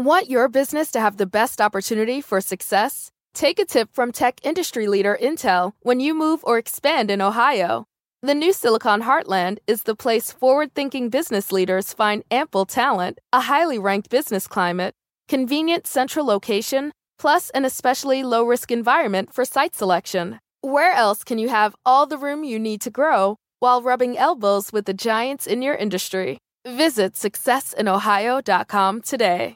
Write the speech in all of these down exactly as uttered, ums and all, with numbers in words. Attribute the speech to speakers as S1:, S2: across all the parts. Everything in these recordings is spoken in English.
S1: Want your business to have the best opportunity for success? Take a tip from tech industry leader Intel when you move or expand in Ohio. The new Silicon Heartland is the place forward-thinking business leaders find ample talent, a highly ranked business climate, convenient central location, plus an especially low-risk environment for site selection. Where else can you have all the room you need to grow while rubbing elbows with the giants in your industry? Visit success in ohio dot com today.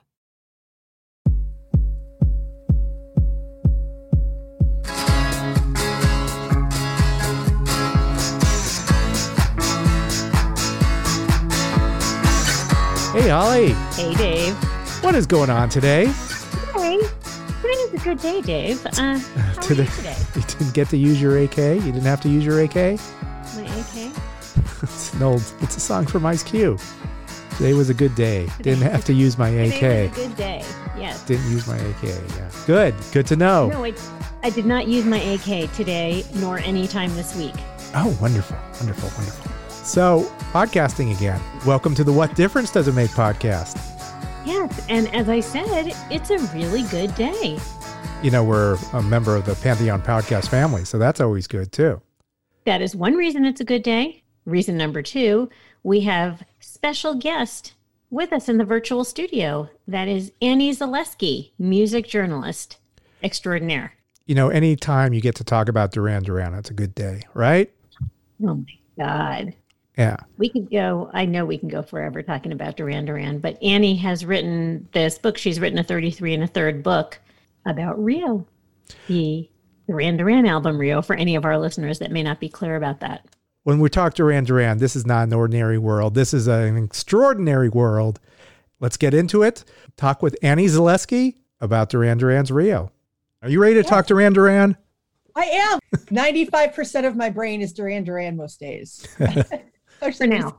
S2: Hey, Holly.
S3: Hey, Dave.
S2: What is going on today?
S3: Hey, today's a good day, Dave. Uh, how
S2: today,
S3: are you today?
S2: You didn't get to use your A K? You didn't have to use your A K?
S3: My A K?
S2: It's an old, it's a song from Ice Cube. Today was a good day. Didn't have to use my A K.
S3: Today was a good day, yes.
S2: Didn't use my A K, yeah. Good, good to know.
S3: No, I, I did not use my A K today, nor any time this week.
S2: Oh, wonderful, wonderful, wonderful. So, podcasting again. Welcome to the What Difference Does It Make podcast.
S3: Yes, and as I said, it's a really good day.
S2: You know, we're a member of the Pantheon podcast family, so that's always good too.
S3: That is one reason it's a good day. Reason number two, we have special guest with us in the virtual studio. That is Annie Zaleski, music journalist extraordinaire.
S2: You know, anytime you get to talk about Duran Duran, it's a good day, right?
S3: Oh my God.
S2: Yeah.
S3: We could go, I know we can go forever talking about Duran Duran, but Annie has written this book. She's written a thirty-three and a third book about Rio, the Duran Duran album Rio, for any of our listeners that may not be clear about that.
S2: When we talk Duran Duran, this is not an ordinary world. This is an extraordinary world. Let's get into it. Talk with Annie Zaleski about Duran Duran's Rio. Are you ready to yeah. talk Duran Duran?
S4: I am. ninety-five percent of my brain is Duran Duran most days.
S3: For now.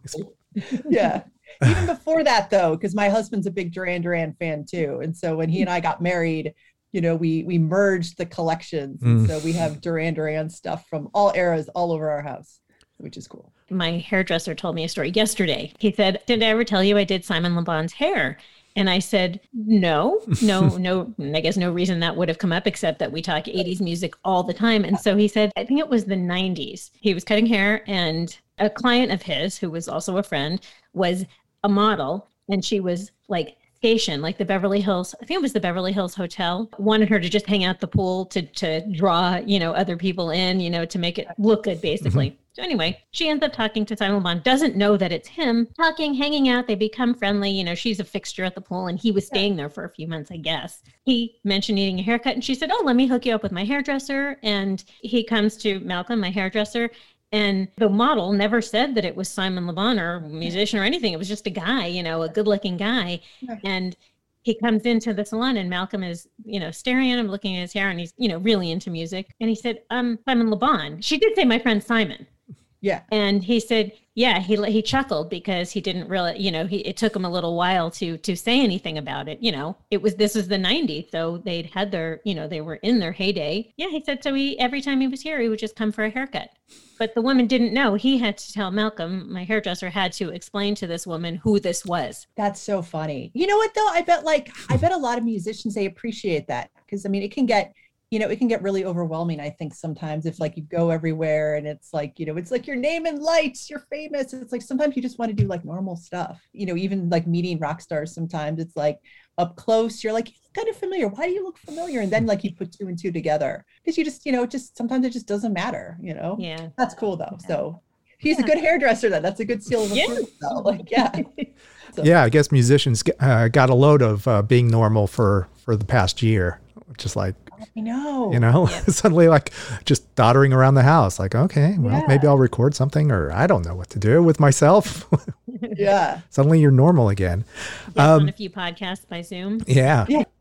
S4: Yeah. Even before that, though, because my husband's a big Duran Duran fan, too. And so when he and I got married, you know, we we merged the collections. Mm. And so we have Duran Duran stuff from all eras all over our house, which is cool.
S3: My hairdresser told me a story yesterday. He said, did I ever tell you I did Simon Le Bon's hair? And I said, no, no, no, I guess no reason that would have come up except that we talk eighties music all the time. And so he said, I think it was the nineties. He was cutting hair and a client of his, who was also a friend, was a model. And she was like stationed, like the Beverly Hills, I think it was the Beverly Hills Hotel, wanted her to just hang out the pool to to draw, you know, other people in, you know, to make it look good, basically. Mm-hmm. So anyway, she ends up talking to Simon Le Bon, doesn't know that it's him, talking, hanging out. They become friendly. You know, she's a fixture at the pool and he was staying there for a few months, I guess. He mentioned needing a haircut and she said, oh, let me hook you up with my hairdresser. And he comes to Malcolm, my hairdresser. And the model never said that it was Simon Le Bon or a musician or anything. It was just a guy, you know, a good looking guy. And he comes into the salon and Malcolm is, you know, staring at him, looking at his hair, and he's, you know, really into music. And he said, um, Simon Le Bon. She did say my friend Simon.
S4: Yeah.
S3: And he said, yeah, he he chuckled because he didn't really, you know, he it took him a little while to to say anything about it. You know, it was this was the nineties. So they'd had their, you know, they were in their heyday. Yeah, he said, so he every time he was here, he would just come for a haircut. But the woman didn't know. He had to tell Malcolm, my hairdresser, had to explain to this woman who this was.
S4: That's so funny. You know what, though? I bet like I bet a lot of musicians, they appreciate that because, I mean, it can get, you know, it can get really overwhelming, I think, sometimes if like you go everywhere and it's like, you know, it's like your name in lights, you're famous. It's like sometimes you just want to do like normal stuff, you know, even like meeting rock stars. Sometimes it's like up close, you're like, you look kind of familiar. Why do you look familiar? And then like you put two and two together because you just, you know, just sometimes it just doesn't matter, you know?
S3: Yeah.
S4: That's cool though. Yeah. So he's yeah. a good hairdresser then. That's a good seal of approval. Yeah. Like, yeah. So.
S2: Yeah, I guess musicians uh, got a load of uh, being normal for, for the past year, just like,
S4: I know.
S2: You know, yeah. Suddenly like just doddering around the house, like, okay, well, yeah. maybe I'll record something or I don't know what to do with myself.
S4: Yeah.
S2: Suddenly you're normal again.
S3: Um, on a few podcasts by Zoom.
S2: Yeah.
S4: Yeah.
S3: Of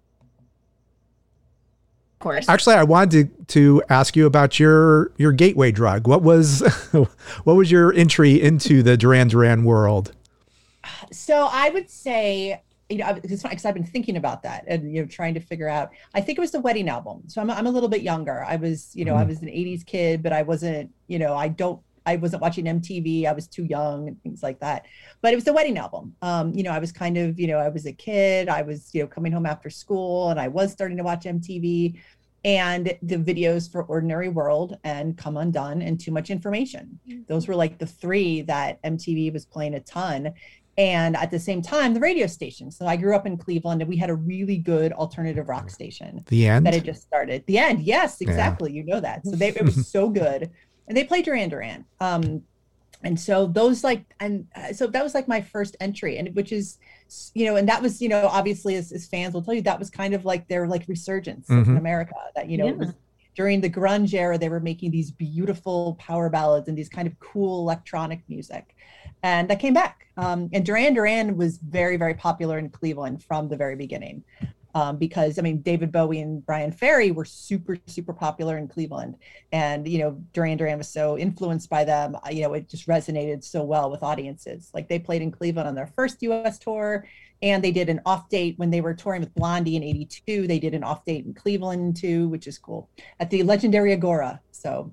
S3: course.
S2: Actually, I wanted to, to ask you about your, your gateway drug. What was, what was your entry into the Duran Duran world?
S4: So I would say, you know, because I've been thinking about that and, you know, trying to figure out, I think it was the Wedding album. So I'm, I'm a little bit younger. I was, you know, mm. I was an eighties kid, but I wasn't, you know, I don't, I wasn't watching M T V. I was too young and things like that. But it was the wedding album. Um, you know, I was kind of, you know, I was a kid. I was, you know, coming home after school and I was starting to watch M T V. And the videos for Ordinary World and Come Undone and Too Much Information. Those were like the three that M T V was playing a ton. And at the same time, the radio station. So I grew up in Cleveland and we had a really good alternative rock station.
S2: The End?
S4: That had just started. The End. Yes, exactly. Yeah. You know that. So they, it was so good. And they played Duran Duran. Um, and so those like, and uh, so that was like my first entry, and which is, you know, and that was, you know, obviously as, as fans will tell you, that was kind of like their like resurgence mm-hmm. in America, that, you know, yeah. it was during the grunge era, they were making these beautiful power ballads and these kind of cool electronic music. And that came back. Um, and Duran Duran was very, very popular in Cleveland from the very beginning. Um, because I mean, David Bowie and Brian Ferry were super, super popular in Cleveland. And, you know, Duran Duran was so influenced by them, you know, it just resonated so well with audiences. Like they played in Cleveland on their first U S tour, and they did an off date when they were touring with Blondie in eighty-two. They did an off date in Cleveland too, which is cool, at the legendary Agora. So,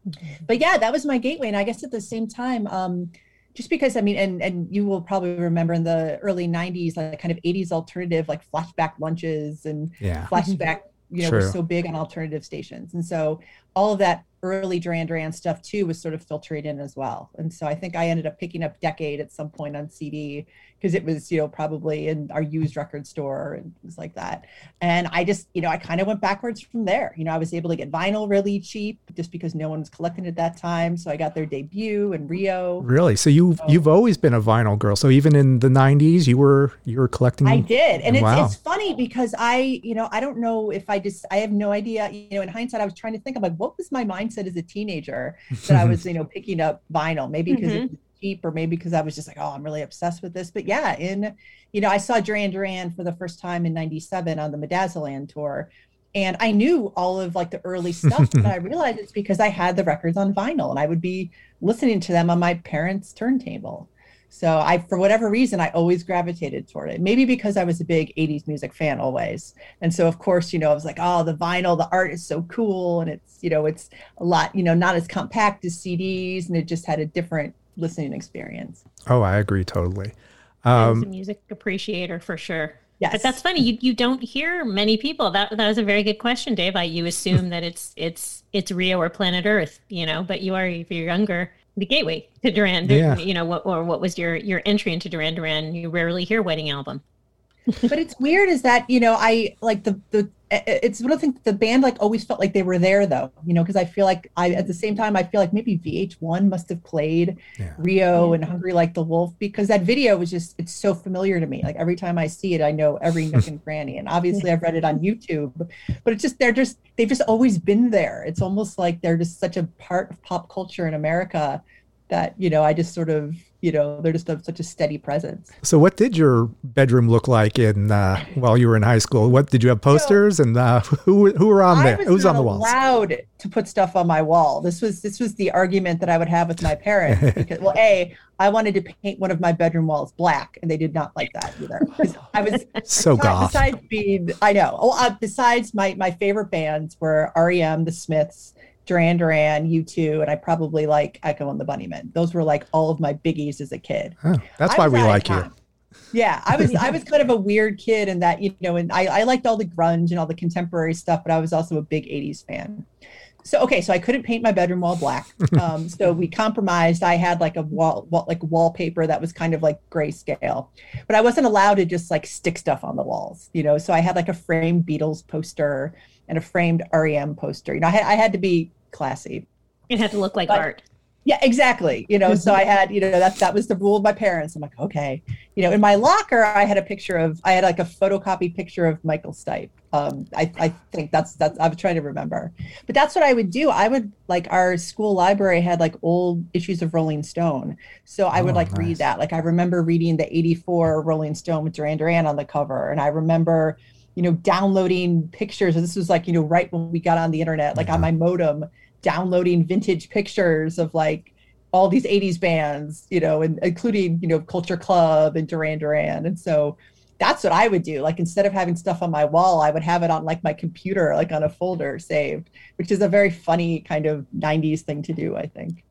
S4: but yeah, that was my gateway. And I guess at the same time, um, just because, I mean, and and you will probably remember in the early nineties, like kind of eighties alternative, like flashback lunches and
S2: yeah.
S4: flashback, you know,
S2: True.
S4: were so big on alternative stations. And so all of that early Duran Duran stuff too was sort of filtered in as well. And so I think I ended up picking up Decade at some point on C D because it was, you know, probably in our used record store and things like that. And I just, you know, I kind of went backwards from there. You know, I was able to get vinyl really cheap just because no one was collecting at that time. So I got their debut and Rio.
S2: Really? So you so, you've always been a vinyl girl. So even in the nineties, you were you were collecting.
S4: I did, and
S2: wow.
S4: it's it's funny because I, you know, I don't know if I just I have no idea. You know, in hindsight, I was trying to think of like what was my mindset as a teenager that I was, you know, picking up vinyl. Maybe because mm-hmm. it was cheap, or maybe because I was just like, oh, I'm really obsessed with this. But yeah, in, you know, I saw Duran Duran for the first time in ninety-seven on the Midazoland tour. And I knew all of like the early stuff, but I realized it's because I had the records on vinyl and I would be listening to them on my parents' turntable. So I, for whatever reason, I always gravitated toward it. Maybe because I was a big eighties music fan always. And so, of course, you know, I was like, oh, the vinyl, the art is so cool. And it's, you know, it's a lot, you know, not as compact as C Ds. And it just had a different listening experience.
S2: Oh, I agree totally.
S3: Um, I was a music appreciator for sure.
S4: Yes.
S3: But that's funny. You you don't hear many people. That that was a very good question, Dave. I, you assume that it's it's it's Rio or Planet Earth, you know, but you are, if you're younger, the gateway to Duran.
S2: Yeah.
S3: You know, what or what was your your entry into Duran Duran? You rarely hear Wedding Album.
S4: But it's weird is that, you know, I like the, the, it's, I don't think the band like always felt like they were there though, you know, because I feel like I, at the same time, I feel like maybe V H one must have played yeah. Rio and Hungry Like the Wolf, because that video was just, it's so familiar to me. Like every time I see it, I know every nook and cranny. And obviously I've read it on YouTube, but it's just, they're just, they've just always been there. It's almost like they're just such a part of pop culture in America that, you know, I just sort of, you know, they're just a, such a steady presence.
S2: So what did your bedroom look like in uh, while you were in high school? What did you have posters so, and uh, who who were on there? Who was on the walls?
S4: I was not allowed to put stuff on my wall. This was this was the argument that I would have with my parents because, well, A, I wanted to paint one of my bedroom walls black, and they did not like that either. I was
S2: so goth.
S4: Besides being, I know. Oh, uh, besides my my favorite bands were R E M, The Smiths, Duran Duran, U two, and I probably like Echo and the Bunnymen. Those were like all of my biggies as a kid.
S2: Oh, that's why we like you.
S4: Yeah, I was I was kind of a weird kid in that, you know, and I, I liked all the grunge and all the contemporary stuff, but I was also a big eighties fan. So, okay, so I couldn't paint my bedroom wall black. Um, so we compromised. I had like a wall, wall, like wallpaper that was kind of like grayscale, but I wasn't allowed to just like stick stuff on the walls, you know? So I had like a framed Beatles poster and a framed R E M poster. You know, I had, I had to be classy.
S3: It had to look like
S4: but,
S3: art.
S4: Yeah, exactly. You know, so I had, you know, that that was the rule of my parents. I'm like, okay. You know, in my locker, I had a picture of, I had like a photocopy picture of Michael Stipe. Um, I, I think that's, that's, I was trying to remember. But that's what I would do. I would, like, our school library had like old issues of Rolling Stone. So I would oh, like nice. read that. Like I remember reading the eighty-four Rolling Stone with Duran Duran on the cover. And I remember, you know, downloading pictures. This was like, you know, right when we got on the internet, like yeah. on my modem, downloading vintage pictures of like all these eighties bands, you know, and including, you know, Culture Club and Duran Duran. And so that's what I would do. Like, instead of having stuff on my wall, I would have it on like my computer, like on a folder saved, which is a very funny kind of nineties thing to do, I think.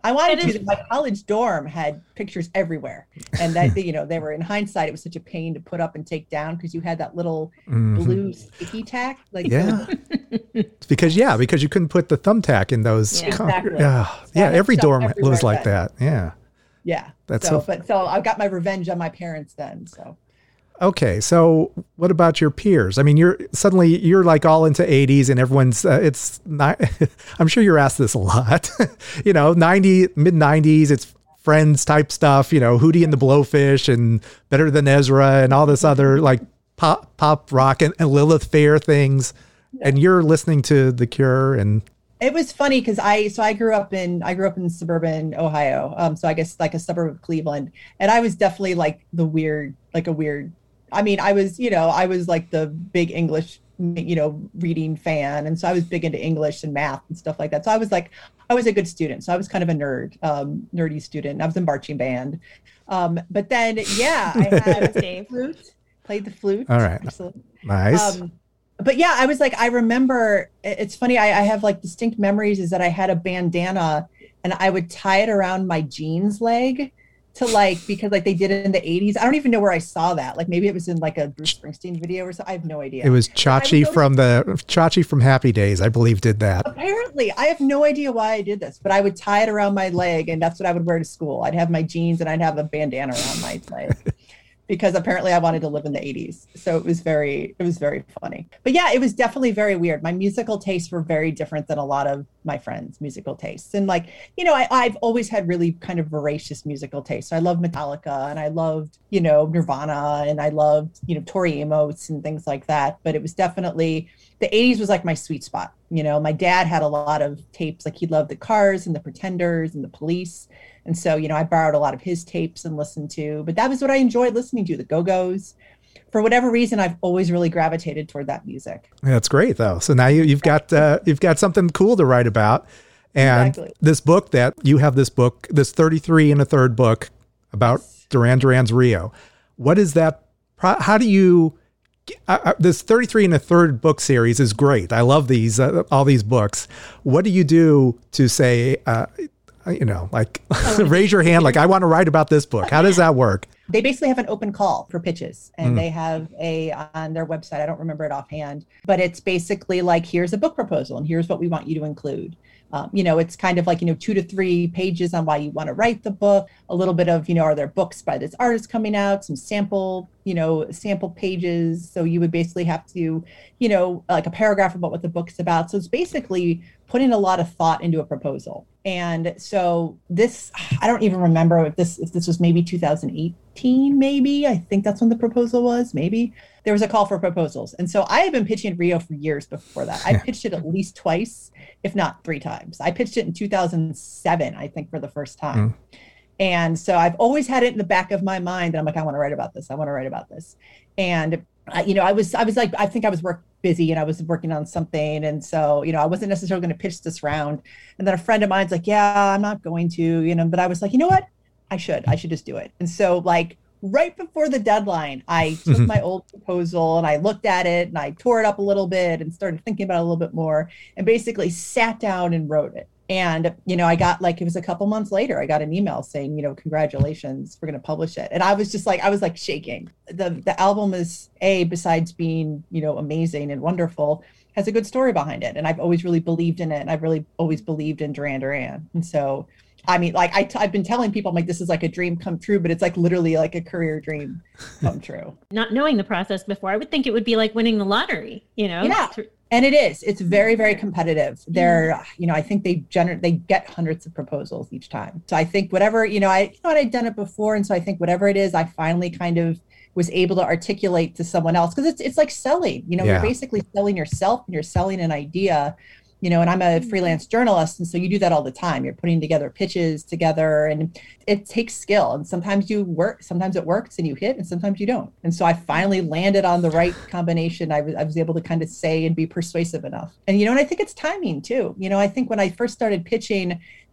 S4: I wanted
S3: It
S4: to.
S3: is-
S4: My college dorm had pictures everywhere, and that you know they were in hindsight. It was such a pain to put up and take down because you had that little
S2: Mhm.
S4: blue sticky tack. Like
S2: Yeah. Because yeah, because you couldn't put the thumbtack in those.
S3: Yeah.
S2: con-
S4: Exactly.
S2: Yeah,
S4: So I
S2: yeah.
S4: had
S2: Every
S4: stuff
S2: dorm
S4: everywhere
S2: was like
S4: then.
S2: that. Yeah.
S4: yeah.
S2: That's
S4: so,
S2: so-
S4: but so I got my revenge on my parents then. So
S2: Okay, so what about your peers? I mean, you're suddenly you're like all into eighties, and everyone's uh, it's not. I'm sure you're asked this a lot. you know, ninety mid nineties, it's Friends type stuff. You know, Hootie and the Blowfish and Better Than Ezra and all this other like pop pop rock and, and Lilith Fair things. And you're listening to The Cure and
S4: it was funny because I so I grew up in I grew up in suburban Ohio. Um, so I guess like a suburb of Cleveland, and I was definitely like the weird, like a weird. I mean, I was, you know, I was like the big English, you know, reading fan. And so I was big into English and math and stuff like that. So I was like, I was a good student. So I was kind of a nerd, um, nerdy student. I was in marching band. Um, but then, yeah, I had
S3: Dave.
S4: flute, played the flute.
S2: All right.
S4: Absolutely.
S2: nice.
S4: Um, but yeah, I was like, I remember, it's funny, I, I have like distinct memories is that I had a bandana and I would tie it around my jeans leg to like, because like they did it in the eighties. I don't even know where I saw that. Like maybe it was in like a Bruce Springsteen video or something. I have no idea.
S2: it was
S4: I
S2: Chachi
S4: would go to-
S2: from the Chachi from Happy Days, I believe, did that.
S4: Apparently, I have no idea why I did this, but I would tie it around my leg and that's what I would wear to school. I'd have my jeans and I'd have a bandana around my leg. Because apparently I wanted to live in the eighties. So it was very, it was very funny. But yeah, it was definitely very weird. My musical tastes were very different than a lot of my friends' musical tastes. And like, you know, I, I've always had really kind of voracious musical tastes. So I love Metallica and I loved, you know, Nirvana and I loved, you know, Tori Amos and things like that. But it was definitely, the eighties was like my sweet spot. You know, my dad had a lot of tapes, like he loved the Cars and the Pretenders and the Police. And so, you know, I borrowed a lot of his tapes and listened to, but that was what I enjoyed listening to, the Go-Go's. For whatever reason, I've always really gravitated toward that music.
S2: That's great though. So now you, you've got uh, you've got something cool to write about. And
S4: Exactly.
S2: this book that you have this book, this thirty-three and a third book about
S4: Yes.
S2: Duran Duran's Rio. What is that? pro- How do you, uh, uh, this thirty-three and a third book series is great. I love these, uh, all these books. What do you do to say, uh, you know, like raise your hand, like I want to write about this book. How does that work?
S4: They basically have an open call for pitches and
S2: Mm.
S4: they have a on their website, I don't remember it offhand, but it's basically like, here's a book proposal and here's what we want you to include. Um, you know, it's kind of like, you know, two to three pages on why you want to write the book, a little bit of, you know, are there books by this artist coming out, some sample, you know, sample pages. So you would basically have to, you know, like a paragraph about what the book's about. So it's basically putting a lot of thought into a proposal. And so this, I don't even remember if this, if this was maybe two thousand eighteen, maybe. I think that's when the proposal was, maybe. There was a call for proposals. And so I had been pitching at Rio for years before that. I pitched it at least twice, if not three times. I pitched it in two thousand seven, I think, for the first time.
S2: Mm.
S4: And so I've always had it in the back of my mind. And I'm like, I want to write about this. I want to write about this. And, uh, you know, I was, I was like, I think I was work busy and I was working on something. And so, you know, I wasn't necessarily going to pitch this round. And then a friend of mine's like, yeah, I'm not going to, you know, but I was like, you know what? I should, I should just do it. And so like right before the deadline, I took
S2: Mhm.
S4: my old proposal and I looked at it and I tore it up a little bit and started thinking about it a little bit more and basically sat down and wrote it. And, you know, I got like, it was a couple months later, I got an email saying, you know, congratulations, we're going to publish it. And I was just like, I was like shaking. The the album is A, besides being, you know, amazing and wonderful, has a good story behind it. And I've always really believed in it. And I've really always believed in Duran Duran. And so, I mean, like I t- I've been telling people, I'm like, this is like a dream come true, but it's like literally like a career dream come true.
S3: Not knowing the process before, I would think it would be like winning the lottery, you know?
S4: Yeah. And it is. It's very, very competitive. They're, you know, I think they generate, they get hundreds of proposals each time. So I think whatever, you know, I, you know, I'd done it before, and so I think whatever it is, I finally kind of was able to articulate to someone else, because it's it's like selling. You know,
S2: Yeah.
S4: you're basically selling yourself and you're selling an idea. You know, and I'm a freelance journalist, and so you do that all the time. You're putting together pitches together, and it takes skill. And sometimes you work, sometimes it works and you hit, and sometimes you don't. And so I finally landed on the right combination. I was, I was able to kind of say and be persuasive enough. And, you know, and I think it's timing too. You know, I think when I first started pitching,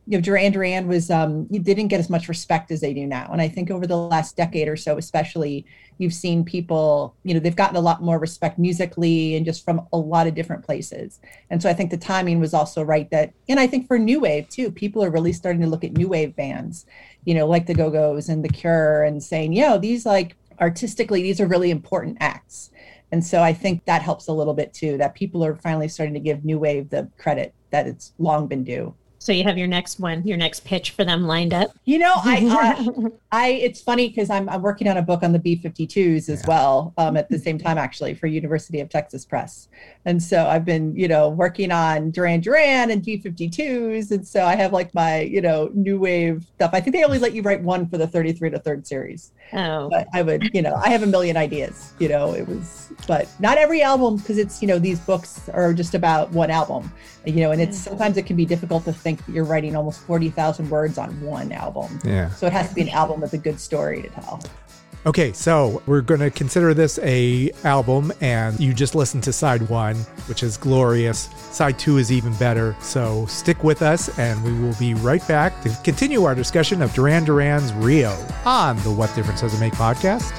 S4: you know, Duran Duran was, um, they didn't get as much respect as they do now. And I think over the last decade or so, especially, you've seen people, you know, they've gotten a lot more respect musically and just from a lot of different places. And so I think the timing was also right that, and I think for new wave too, people are really starting to look at new wave bands, you know, like the Go-Go's and the Cure, and saying, you know, these like artistically, these are really important acts. And so I think that helps a little bit too, that people are finally starting to give new wave the credit that it's long been due.
S3: So you have your next one, your next pitch for them lined up.
S4: You know, I, uh, I, it's funny because I'm, I'm working on a book on the B fifty-twos as yeah. well um, at the same time, actually, for University of Texas Press. And so I've been, you know, working on Duran Duran and B fifty-twos. And so I have like my, you know, new wave stuff. I think they only let you write one for the thirty-three to third series.
S3: Oh.
S4: But I would, you know, I have a million ideas, you know, it was, but not every album, because it's, you know, these books are just about one album, you know, and it's sometimes it can be difficult to think that you're writing almost forty thousand words on one album.
S2: Yeah.
S4: So it has to be an album with a good story to tell.
S2: Okay, so we're going to consider this a album, and you just listened to side one, which is glorious. Side two is even better. So stick with us, and we will be right back to continue our discussion of Duran Duran's Rio on the What Difference Does It Make podcast.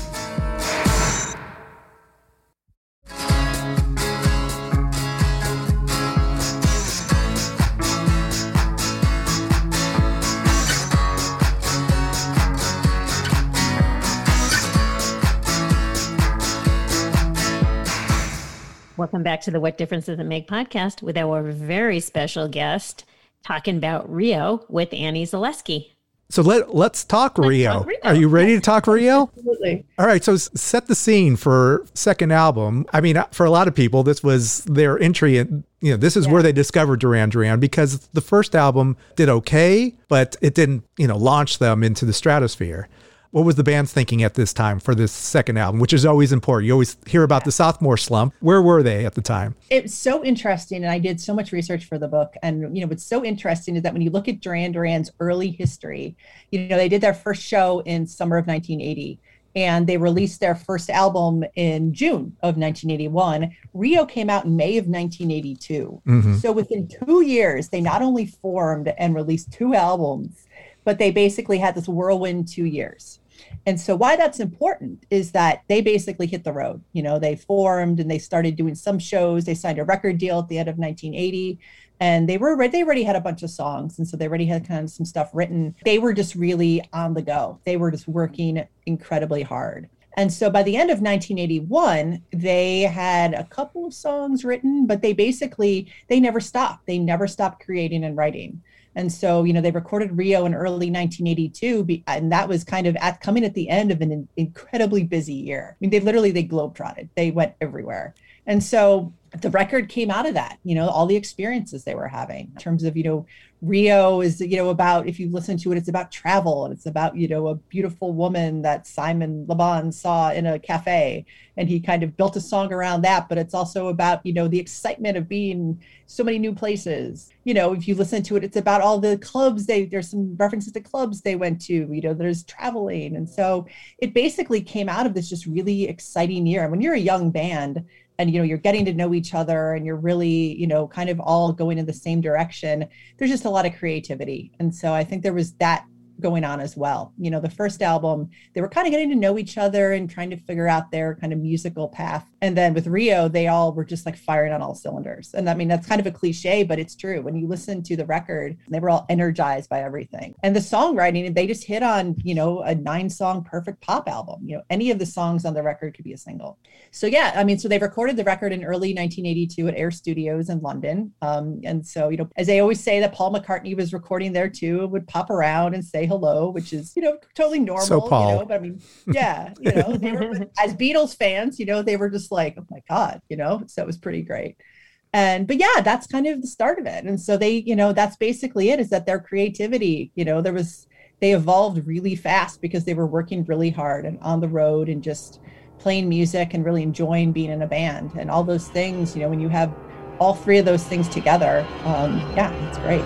S3: Welcome back to the What Difference Does It Make podcast with our very special guest talking about Rio with Annie Zaleski.
S2: So let, let's talk let's Rio. Talk Rio. Are you ready to talk Rio?
S4: Absolutely.
S2: All right. So set the scene for second album. I mean, for a lot of people, this was their entry in, you know, this is yeah. where they discovered Duran Duran, because the first album did okay, but it didn't, you know, launch them into the stratosphere. What was the band's thinking at this time for this second album, which is always important? You always hear about the sophomore slump. Where were they at the time?
S4: It's so interesting. And I did so much research for the book. And, you know, what's so interesting is that when you look at Duran Duran's early history, you know, they did their first show in summer of nineteen eighty. And they released their first album in June of nineteen eighty-one. Rio came out in May of nineteen eighty-two. Mm-hmm. So within two years, they not only formed and released two albums, but they basically had this whirlwind two years. And so why that's important is that they basically hit the road. You know, they formed and they started doing some shows. They signed a record deal at the end of nineteen eighty, and they were they already had a bunch of songs. And so they already had kind of some stuff written. They were just really on the go. They were just working incredibly hard. And so by the end of nineteen eighty-one, they had a couple of songs written, but they basically, they never stopped. They never stopped creating and writing. And so, you know, they recorded Rio in early nineteen eighty-two, and that was kind of at coming at the end of an incredibly busy year. I mean, they literally, they globetrotted. They went everywhere. And so the record came out of that, you know, all the experiences they were having in terms of, you know, Rio is, you know, about, if you listen to it, it's about travel, and it's about, you know, a beautiful woman that Simon Le Bon saw in a cafe, and he kind of built a song around that. But it's also about, you know, the excitement of being so many new places. You know, if you listen to it, it's about all the clubs. They, there's some references to clubs they went to, you know, there's traveling. And so it basically came out of this just really exciting year. And when you're a young band, and, you know, you're getting to know each other, and you're really, you know, kind of all going in the same direction, there's just a lot of creativity. And so I think there was that going on as well. You know, the first album, they were kind of getting to know each other and trying to figure out their kind of musical path. And then with Rio, they all were just like firing on all cylinders. And I mean, that's kind of a cliche, but it's true. When you listen to the record, they were all energized by everything. And the songwriting, they just hit on, you know, a nine song perfect pop album. You know, any of the songs on the record could be a single. So yeah, I mean, so they recorded the record in early nineteen eighty-two at Air Studios in London. Um, and so, you know, as they always say, that Paul McCartney was recording there too, would pop around and say hello, which is, you know, totally normal.
S2: So Paul.
S4: You know, but I mean, yeah, you know, they were, as Beatles fans, you know, they were just like, oh my God, you know, so it was pretty great. And, but yeah, that's kind of the start of it. And so they, you know, that's basically it, is that their creativity, you know, there was, they evolved really fast because they were working really hard and on the road and just playing music and really enjoying being in a band and all those things. You know, when you have all three of those things together, um, yeah, it's great.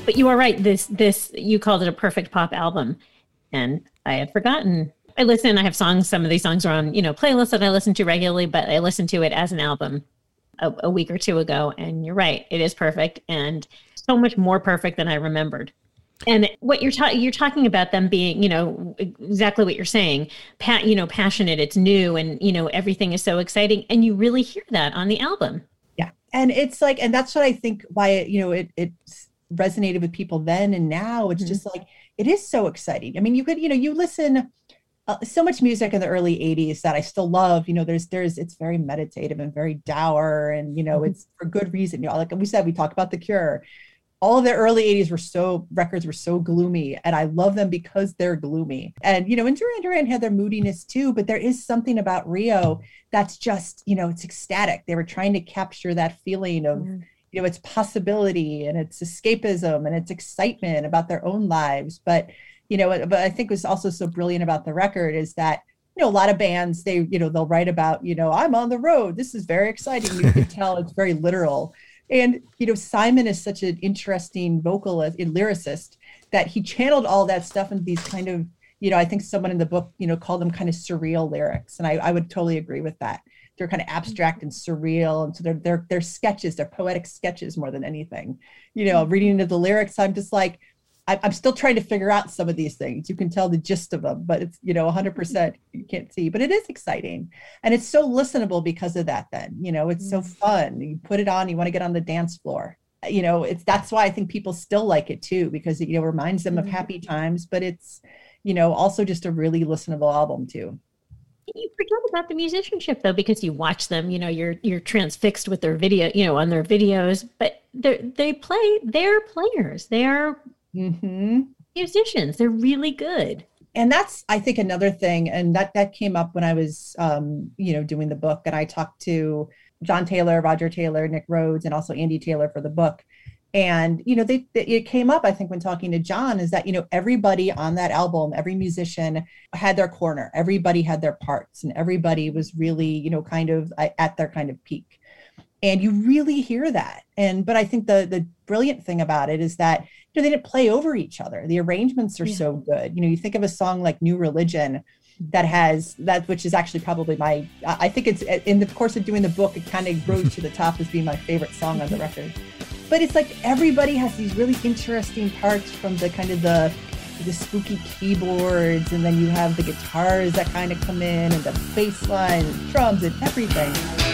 S3: But you are right. This, this, you called it a perfect pop album. And I had forgotten. I listen, I have songs. Some of these songs are on, you know, playlists that I listen to regularly, but I listened to it as an album a, a week or two ago. And you're right. It is perfect. And so much more perfect than I remembered. And what you're talking, you're talking about them being, you know, exactly what you're saying, pa- you know, passionate, it's new, and, you know, everything is so exciting. And you really hear that on the album.
S4: Yeah. And it's like, and that's what I think why, it, you know, it, it resonated with people then and now. It's mm-hmm. just like, it is so exciting. I mean, you could, you know, you listen uh, so much music in the early eighties that I still love, you know, there's, there's, it's very meditative and very dour, and, you know, mm-hmm. it's for good reason. You know, like we said, we talk about The Cure. All of the early eighties were so, records were so gloomy, and I love them because they're gloomy. And, you know, and Duran Duran had their moodiness too, but there is something about Rio that's just, you know, it's ecstatic. They were trying to capture that feeling of, mm. you know, it's possibility and it's escapism and it's excitement about their own lives. But, you know, but I think what's also so brilliant about the record is that, you know, a lot of bands, they, you know, they'll write about, you know, I'm on the road. This is very exciting. You can tell it's very literal. And, you know, Simon is such an interesting vocalist and lyricist that he channeled all that stuff into these kind of, you know, I think someone in the book, you know, called them kind of surreal lyrics. And I, I would totally agree with that. They're kind of abstract and surreal. And so they're, they're, they're sketches, they're poetic sketches more than anything. You know, reading into the lyrics, I'm just like, I, I'm still trying to figure out some of these things. You can tell the gist of them, but it's, you know, one hundred percent you can't see, but it is exciting. And it's so listenable because of that then, you know, it's so fun. You put it on, you want to get on the dance floor. You know, it's, that's why I think people still like it too, because it, you know, reminds them of happy times, but it's, you know, also just a really listenable album too.
S3: You forget about the musicianship though, because you watch them, you know, you're, you're transfixed with their video, you know, on their videos, but they they play, they're players. They are
S4: mm-hmm.
S3: musicians. They're really good.
S4: And that's, I think, another thing. And that, that came up when I was, um, you know, doing the book, and I talked to John Taylor, Roger Taylor, Nick Rhodes, and also Andy Taylor for the book. And, you know, they, they, it came up, I think, when talking to John, is that, you know, everybody on that album, every musician had their corner, everybody had their parts, and everybody was really, you know, kind of at their kind of peak. And you really hear that. And, but I think the, the brilliant thing about it is that, you know, they didn't play over each other. The arrangements are yeah. so good. You know, you think of a song like New Religion that has that, which is actually probably my, I think it's in the course of doing the book, it kind of rose to the top as being my favorite song on the record. But it's like everybody has these really interesting parts, from the kind of the the spooky keyboards, and then you have the guitars that kind of come in, and the bass line, and drums, and everything.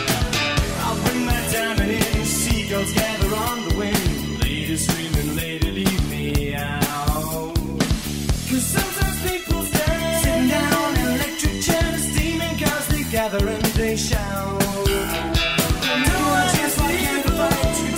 S5: I'll bring my diamond in, seagulls gather on the wing, ladies screaming, lady, leave me out. 'Cause sometimes people stay sitting down, electric chairs steaming, 'cause they gather and they shout. No one just like everybody.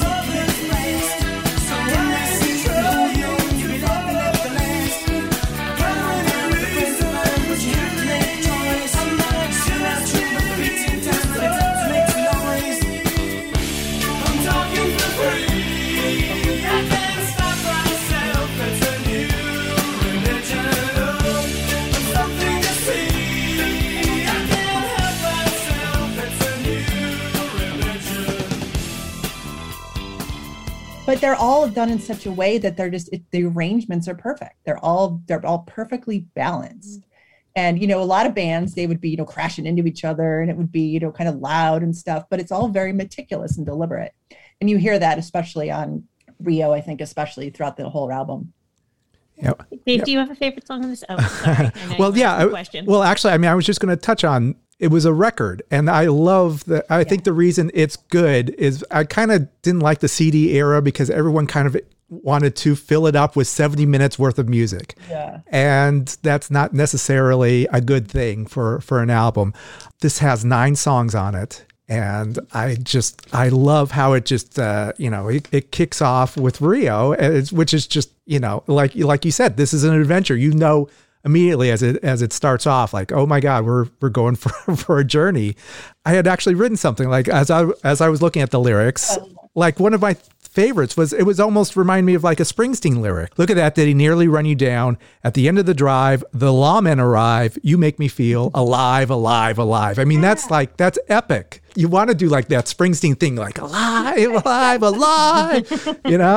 S4: But they're all done in such a way that they're just, it, the arrangements are perfect. They're all, they're all perfectly balanced. And, you know, a lot of bands, they would be, you know, crashing into each other, and it would be, you know, kind of loud and stuff, but it's all very meticulous and deliberate. And you hear that especially on Rio, I think, especially throughout the whole album.
S2: Yep.
S3: Dave,
S2: yep.
S3: do you have a favorite song on this? Oh, sorry.
S2: Well, yeah. I, well, actually, I mean, I was just going to touch on, it was a record, and I love that. I yeah. think the reason it's good is I kind of didn't like the C D era, because everyone kind of wanted to fill it up with seventy minutes worth of music.
S4: Yeah.
S2: And that's not necessarily a good thing for, for an album. This has nine songs on it. And I just, I love how it just, uh, you know, it, it kicks off with Rio, it's, which is just, you know, like, like you said, this is an adventure, you know, immediately as it, as it starts off, like, oh my God, we're, we're going for, for a journey. I had actually written something like, as I, as I was looking at the lyrics, like one of my favorites was, it was almost remind me of like a Springsteen lyric. Look at that. Did he nearly run you down at the end of the drive? The lawmen arrive. You make me feel alive, alive, alive. I mean, yeah. that's like, that's epic. You want to do like that Springsteen thing, like alive, alive, alive, you know?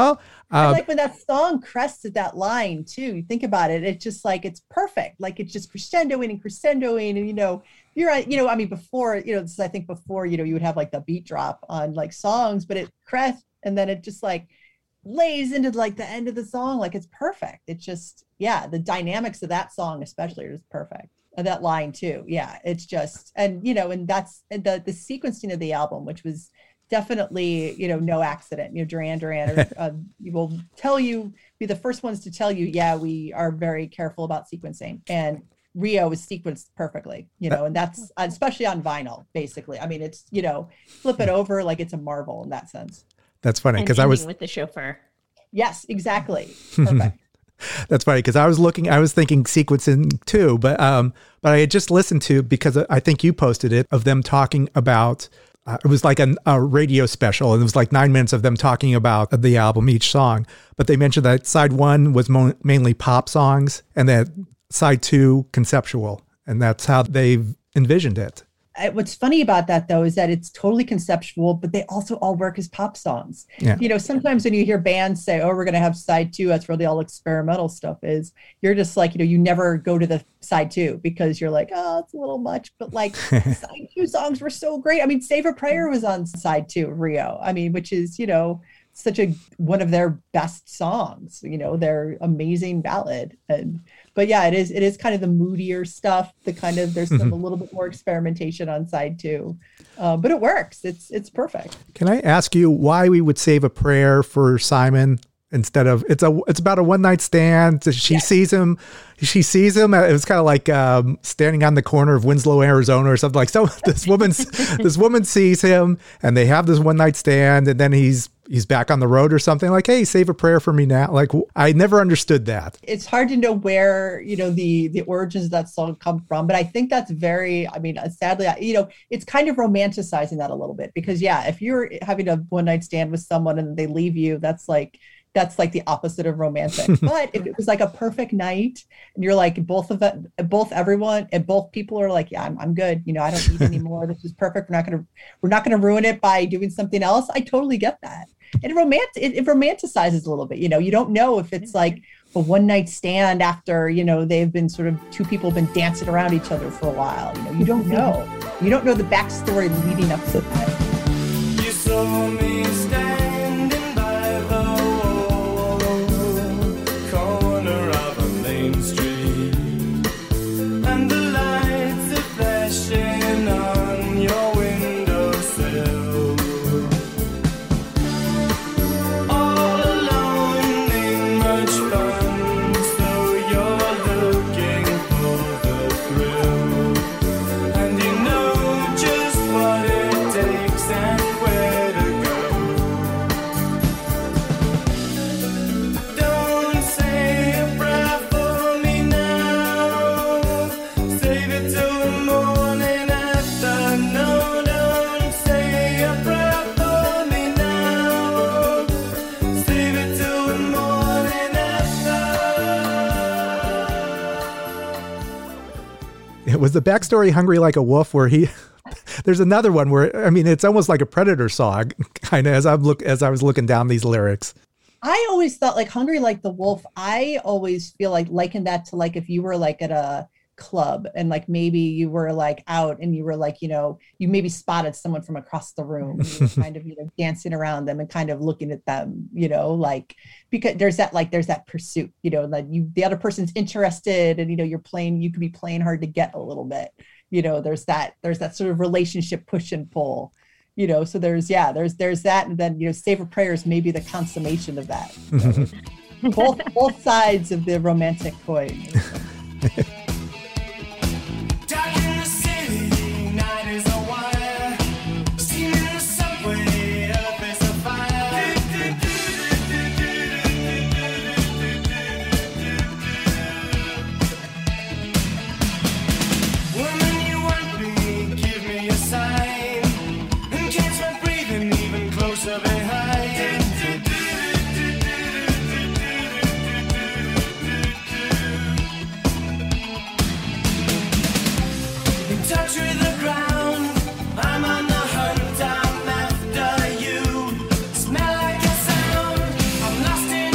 S4: I
S2: Um,
S4: like when that song crests at that line too. You think about it, it's just like it's perfect. Like it's just crescendoing and crescendoing, and you know, you're right. You know, I mean, before you know, this is, I think before you know, you would have like the beat drop on like songs, but it crests and then it just like lays into like the end of the song. Like it's perfect. It's just yeah, the dynamics of that song especially are just perfect. And that line too. Yeah, it's just and you know, and that's the the sequencing of the album, which was definitely, you know, no accident. You know, Duran Duran or, uh, will tell you, be the first ones to tell you, yeah, we are very careful about sequencing. And Rio is sequenced perfectly, you know, and that's especially on vinyl, basically. I mean, it's, you know, flip it over like it's a marvel in that sense.
S2: That's funny
S3: And
S2: because I was
S3: with the chauffeur.
S4: Yes, exactly. Perfect.
S2: That's funny because I was looking, I was thinking sequencing too, but um, but I had just listened to, because I think you posted it, of them talking about. Uh, it was like a, a radio special, and it was like nine minutes of them talking about the album, each song. But they mentioned that side one was mo- mainly pop songs, and that side two conceptual, and that's how they've envisioned it.
S4: I, what's funny about that though is that it's totally conceptual, but they also all work as pop songs.
S2: Yeah.
S4: You know, sometimes when you hear bands say, "Oh, we're going to have side two," that's where the all experimental stuff is. You're just like, you know, you never go to the side two because you're like, oh, it's a little much. But like side two songs were so great. I mean, "Save a Prayer" was on side two of Rio. I mean, which is, you know, such a one of their best songs. You know, their amazing ballad. And but yeah, it is it is kind of the moodier stuff. The kind of there's some a little bit more experimentation on side two, uh, but it works. It's it's perfect.
S2: Can I ask you why we would save a prayer for Simon instead of it's a it's about a one night stand? She
S4: Yes.
S2: sees him, she sees him. It was kind of like um, standing on the corner of Winslow, Arizona, or something like. So this woman this woman sees him, and they have this one night stand, and then he's. He's back on the road or something, like, hey, save a prayer for me now. Like, I never understood that.
S4: It's hard to know where, you know, the the origins of that song come from, but I think that's very, I mean, sadly, you know, it's kind of romanticizing that a little bit because, yeah, if you're having a one night stand with someone and they leave you, that's like, that's like the opposite of romantic. But if it was like a perfect night and you're like both of it, both everyone and both people are like, yeah, I'm, I'm good. You know, I don't need any more. This is perfect. We're not going to, we're not going to ruin it by doing something else. I totally get that. And it, romant- it, it romanticizes a little bit. You know, you don't know if it's like a one night stand after, you know, they've been sort of two people have been dancing around each other for a while. You know, you don't know. You don't know the backstory leading up to that.
S5: You saw me standing by the corner of a main street, and the lights are flashing on your windowsill. All alone ain't much fun, so you're looking for the thrill, and you know just what it takes and where to go. Don't say a prayer for me now, save it till the morning after. No, don't say a prayer for me now, save it till the morning after.
S2: It was the backstory Hungry Like a Wolf, where he there's another one where, I mean, it's almost like a Predator song, kind of, as I'm look as I was looking down these lyrics.
S4: I always thought like Hungry Like the Wolf. I always feel like liken that to like if you were like at a club and like maybe you were like out and you were like, you know, you maybe spotted someone from across the room, and you were kind of, you know, dancing around them and kind of looking at them, you know, like because there's that like there's that pursuit, you know, that you the other person's interested and you know you're playing, you could be playing hard to get a little bit, you know, there's that there's that sort of relationship push and pull. You know, so there's, yeah, there's, there's that. And then, you know, Save a Prayer is maybe the consummation of that. You know, both, both sides of the romantic coin.
S5: Dark in the city, night is a wire. Steam in the subway, earth is a fire. Woman, you want me, give me a sign. And catch my breathing even closer behind. In touch with the ground, I'm on the hunt, I'm after you. Smell like a sound, I'm lost in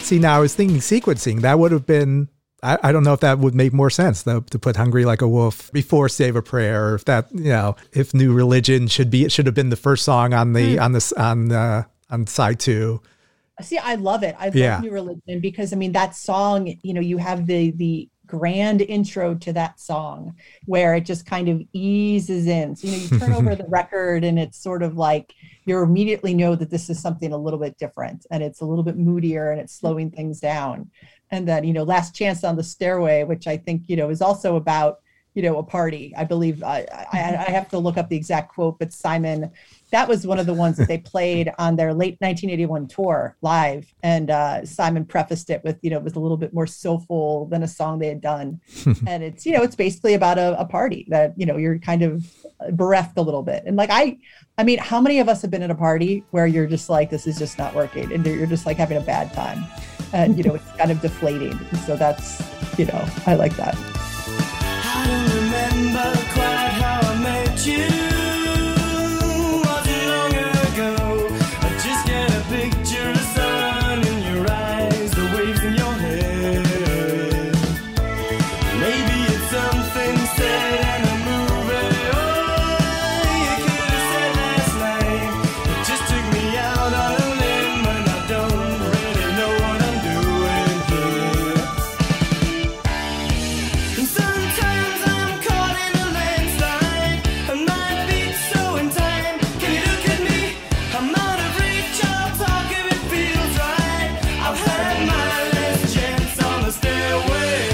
S2: See, now I was thinking sequencing. That would have been, I, I don't know if that would make more sense though, to put Hungry Like a Wolf before Save a Prayer, or if that, you know, if New Religion should be, it should have been the first song on the, mm. on this, on, uh, on side two.
S4: See, I love it. I love
S2: yeah.
S4: New Religion because I mean, that song, you know, you have the, the grand intro to that song where it just kind of eases in. So, you know, you turn over the record and it's sort of like, you immediately know that this is something a little bit different and it's a little bit moodier and it's slowing things down. And then, you know, Last Chance on the Stairway, which I think, you know, is also about, you know, a party. I believe I, I, I have to look up the exact quote, but Simon, that was one of the ones that they played on their late nineteen eighty-one tour live. And uh, Simon prefaced it with, you know, it was a little bit more soulful than a song they had done. And it's, you know, it's basically about a, a party that, you know, you're kind of bereft a little bit. And like, I, I mean, how many of us have been at a party where you're just like, this is just not working and you're just like having a bad time and, you know, it's kind of deflating. And so that's, you know, I like that.
S5: I don't remember quite how I met you. Wasn't long ago. I just get a picture of sun in your eyes, the waves in your hair. Maybe it's something said in a movie. Oh, you could have said last night. It just took me out on a limb, and I don't really know what I'm doing here. And sometimes I'm caught in a landslide, and my feet so in time. Can you look at me? I'm out of reach. I'll talk if it feels right. I've had my last chance on the stairway.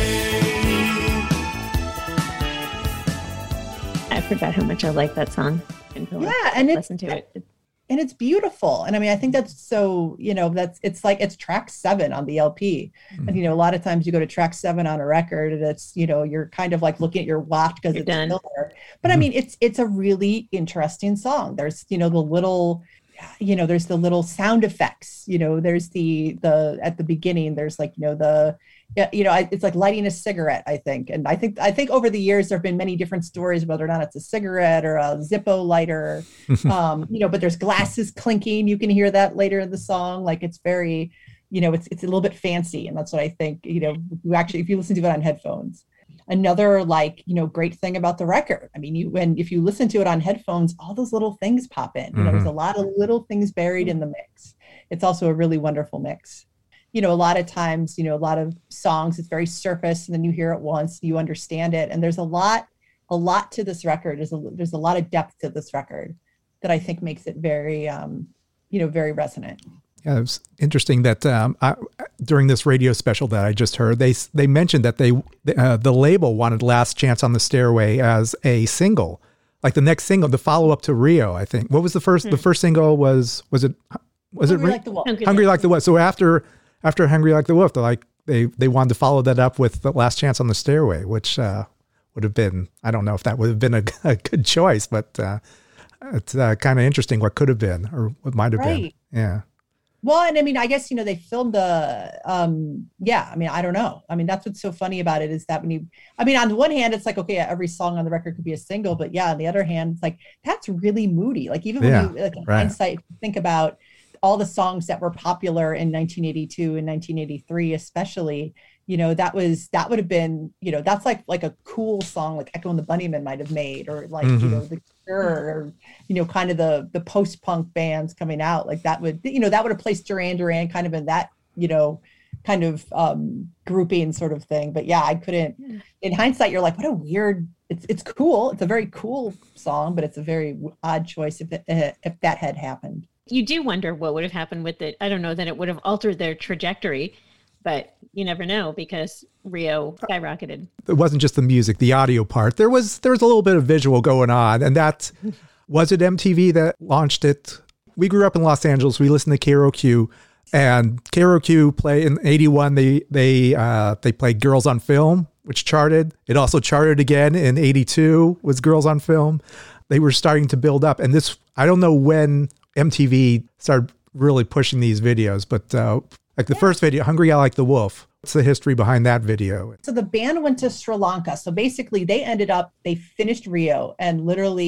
S3: I forgot how much I like that song until
S4: Yeah,
S3: I
S4: and it's-
S3: listened to it.
S4: And it's beautiful. And I mean, I think that's so, you know, that's, it's like, it's track seven on the L P. Mm-hmm. And, you know, a lot of times you go to track seven on a record and it's, you know, you're kind of like looking at your watch because it's
S3: done.
S4: still there. But mm-hmm. I mean, it's, it's a really interesting song. There's, you know, the little, you know, there's the little sound effects, you know, there's the, the, at the beginning, there's like, you know, the, yeah, you know, it's like lighting a cigarette, I think. And I think, I think over the years, there have been many different stories, whether or not it's a cigarette or a Zippo lighter, um, you know, but there's glasses clinking. You can hear that later in the song. Like it's very, you know, it's, it's a little bit fancy. And that's what I think, you know, you actually, if you listen to it on headphones, another like, you know, great thing about the record. I mean, you, when, if you listen to it on headphones, all those little things pop in, you know, mm-hmm. there's a lot of little things buried in the mix. It's also a really wonderful mix. You know, a lot of times, you know, a lot of songs, it's very surface and then you hear it once, you understand it. And there's a lot, a lot to this record. There's a, there's a lot of depth to this record that I think makes it very, um, you know, very resonant.
S2: Yeah, it was interesting that um, I, during this radio special that I just heard, they they mentioned that they uh, the label wanted Last Chance on the Stairway as a single, like the next single, the follow up to Rio. I think. What was the first? Hmm. The first single was was it was
S4: Hungry
S2: it
S4: Like the Wolf.
S2: Hungry, Hungry Like the Wolf. So after after Hungry Like the Wolf, they like they they wanted to follow that up with the Last Chance on the Stairway, which uh, would have been, I don't know if that would have been a, a good choice, but uh, it's uh, kind of interesting what could have been or what might have
S4: Right.
S2: been. Yeah.
S4: Well, and I mean, I guess, you know, they filmed the, um, yeah, I mean, I don't know. I mean, that's what's so funny about it is that when you, I mean, on the one hand, it's like, okay, every song on the record could be a single, but yeah, on the other hand, it's like, that's really moody. Like even when
S2: Yeah,
S4: you, like in
S2: right.
S4: hindsight, think about all the songs that were popular in nineteen eighty-two and nineteen eighty-three, especially, you know, that was, that would have been, you know, that's like, like a cool song, like Echo and the Bunnymen might've made, or like,
S2: Mhm.
S4: you know, the Cure, or, you know, kind of the, the post-punk bands coming out, like that would, you know, that would have placed Duran Duran kind of in that, you know, kind of um, grouping sort of thing. But yeah, I couldn't, in hindsight, you're like, what a weird, it's, it's cool. It's a very cool song, but it's a very odd choice if it, uh, if that had happened.
S3: You do wonder what would have happened with it. I don't know that it would have altered their trajectory, but you never know because Rio skyrocketed.
S2: It wasn't just the music, the audio part. There was there was a little bit of visual going on, and that was it. M T V that launched it. We grew up in Los Angeles. We listened to K R O Q, and K R O Q play in eighty-one. They they uh, they played Girls on Film, which charted. It also charted again in eighty-two. Was Girls on Film. They were starting to build up, and this I don't know when M T V started really pushing these videos, but uh, like the yeah. first video, Hungry Like the Wolf. What's the history behind that video?
S4: So the band went to Sri Lanka. So basically they ended up, they finished Rio and literally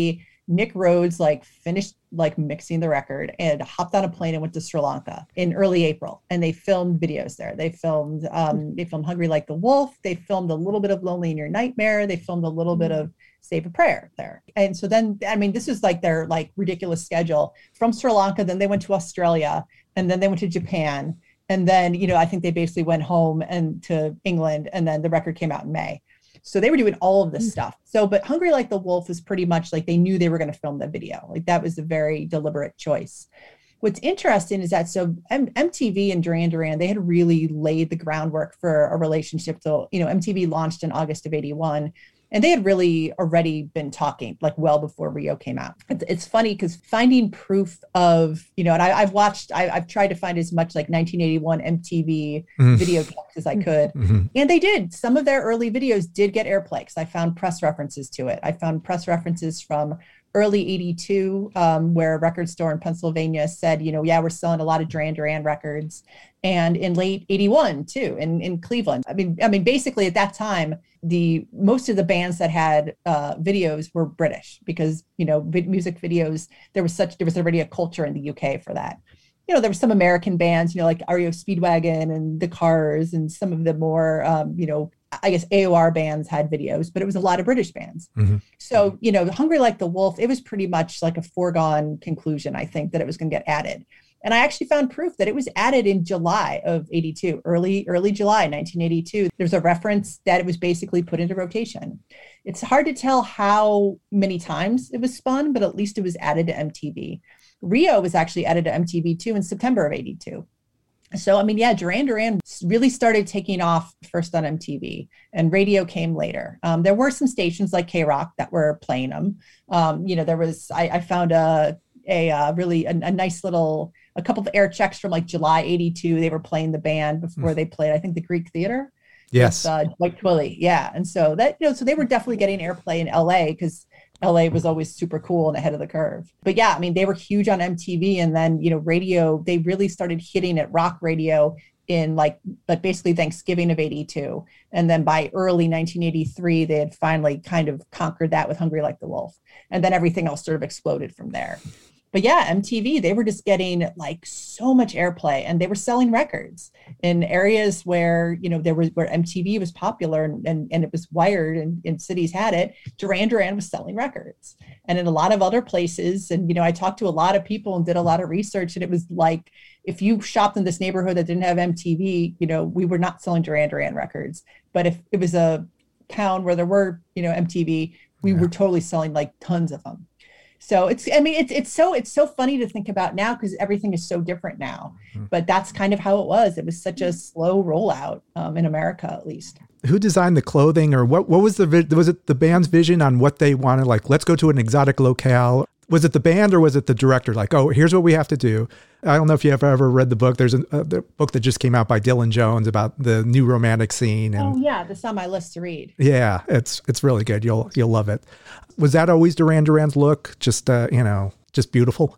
S4: Nick Rhodes like finished like mixing the record and hopped on a plane and went to Sri Lanka in early April. And they filmed videos there. They filmed, um, they filmed Hungry Like the Wolf. They filmed a little bit of Lonely in Your Nightmare. They filmed a little bit of Save a Prayer there. And so then, I mean, this is like their like ridiculous schedule from Sri Lanka. Then they went to Australia, and then they went to Japan. And then, you know, I think they basically went home and to England, and then the record came out in May. So they were doing all of this mm-hmm. stuff. So, but Hungry Like the Wolf is pretty much like they knew they were going to film the video. Like that was a very deliberate choice. What's interesting is that so M- MTV and Duran Duran, they had really laid the groundwork for a relationship. So, you know, M T V launched in August of eighty-one. And they had really already been talking like well before Rio came out. It's, it's funny because finding proof of, you know, and I, I've watched, I, I've tried to find as much like nineteen eighty-one M T V mm. video clips as I could. Mm-hmm. And they did. Some of their early videos did get airplay because I found press references to it. I found press references from early eighty-two, um, where a record store in Pennsylvania said, you know, yeah, we're selling a lot of Duran Duran records. And in late eighty-one too, in, in Cleveland. I mean, I mean, basically at that time, the most of the bands that had uh, videos were British because, you know, vid- music videos, there was such, there was already a culture in the U K for that. You know, there were some American bands, you know, like R E O Speedwagon and The Cars and some of the more, um, you know, I guess A O R bands had videos, but it was a lot of British bands. Mm-hmm. So, you know, Hungry Like the Wolf, it was pretty much like a foregone conclusion, I think, that it was going to get added. And I actually found proof that it was added in July of eighty-two, early, early July, nineteen eighty-two. There's a reference that it was basically put into rotation. It's hard to tell how many times it was spun, but at least it was added to M T V. Rio was actually added to M T V too in September of eighty-two. So, I mean, yeah, Duran Duran really started taking off first on M T V, and radio came later. Um, there were some stations like K-Rock that were playing them. Um, you know, there was, I, I found a, a uh, really, a, a nice little, a couple of air checks from like July eighty-two. They were playing the band before mm. they played, I think, the Greek Theater.
S2: Yes.
S4: With, uh, Dwight Twilley. Yeah. And so that, you know, so they were definitely getting airplay in L A because L A was always super cool and ahead of the curve. But yeah, I mean, they were huge on M T V, and then, you know, radio, they really started hitting at rock radio in like, but basically Thanksgiving of eighty-two. And then by early nineteen eighty-three, they had finally kind of conquered that with Hungry Like the Wolf. And then everything else sort of exploded from there. But yeah, M T V, they were just getting like so much airplay, and they were selling records in areas where, you know, there was where M T V was popular and, and, and it was wired and, and cities had it. Duran Duran was selling records. And in a lot of other places, and, you know, I talked to a lot of people and did a lot of research, and it was like, if you shopped in this neighborhood that didn't have M T V, you know, we were not selling Duran Duran records. But if it was a town where there were, you know, M T V, we yeah. were totally selling like tons of them. So it's, I mean, it's, it's so, it's so funny to think about now because everything is so different now, mm-hmm. but that's kind of how it was. It was such a slow rollout um, in America, at least.
S2: Who designed the clothing, or what, what was the, was it the band's vision on what they wanted? Like, let's go to an exotic locale. Was it the band or was it the director? Like, oh, here's what we have to do. I don't know if you have ever read the book. There's a, a the book that just came out by Dylan Jones about the new romantic scene. And,
S4: oh yeah, that's on my list to read.
S2: Yeah, it's it's really good. You'll you'll love it. Was that always Duran Duran's look? Just uh, you know, just beautiful,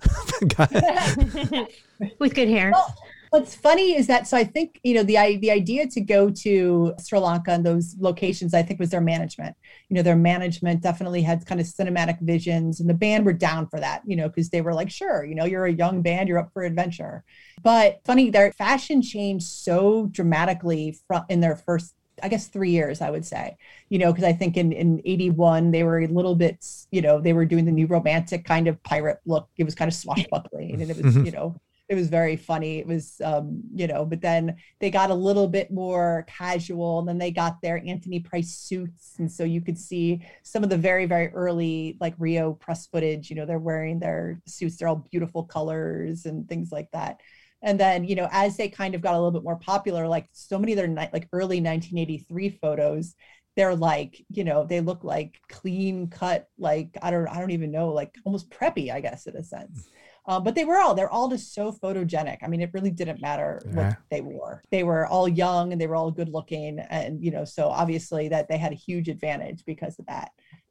S3: with good hair.
S4: Well, what's funny is that, so I think, you know, the the idea to go to Sri Lanka and those locations, I think, was their management. You know, their management definitely had kind of cinematic visions, and the band were down for that, you know, because they were like, sure, you know, you're a young band, you're up for adventure. But funny, their fashion changed so dramatically from in their first, I guess, three years, I would say, you know, because I think in, in eighty-one, they were a little bit, you know, they were doing the new romantic kind of pirate look. It was kind of swashbuckling, and it was, mm-hmm. you know, it was very funny. It was, um, you know, but then they got a little bit more casual, and then they got their Anthony Price suits. And so you could see some of the very, very early, like Rio press footage, you know, they're wearing their suits. They're all beautiful colors and things like that. And then, you know, as they kind of got a little bit more popular, like so many of their like early nineteen eighty-three photos, they're like, you know, they look like clean cut, like, I don't, I don't even know, like almost preppy, I guess, in a sense. Um, but they were all, they're all just so photogenic. I mean, it really didn't matter
S2: yeah.
S4: what they wore. They were all young and they were all good looking. And, you know, so obviously that they had a huge advantage because of that.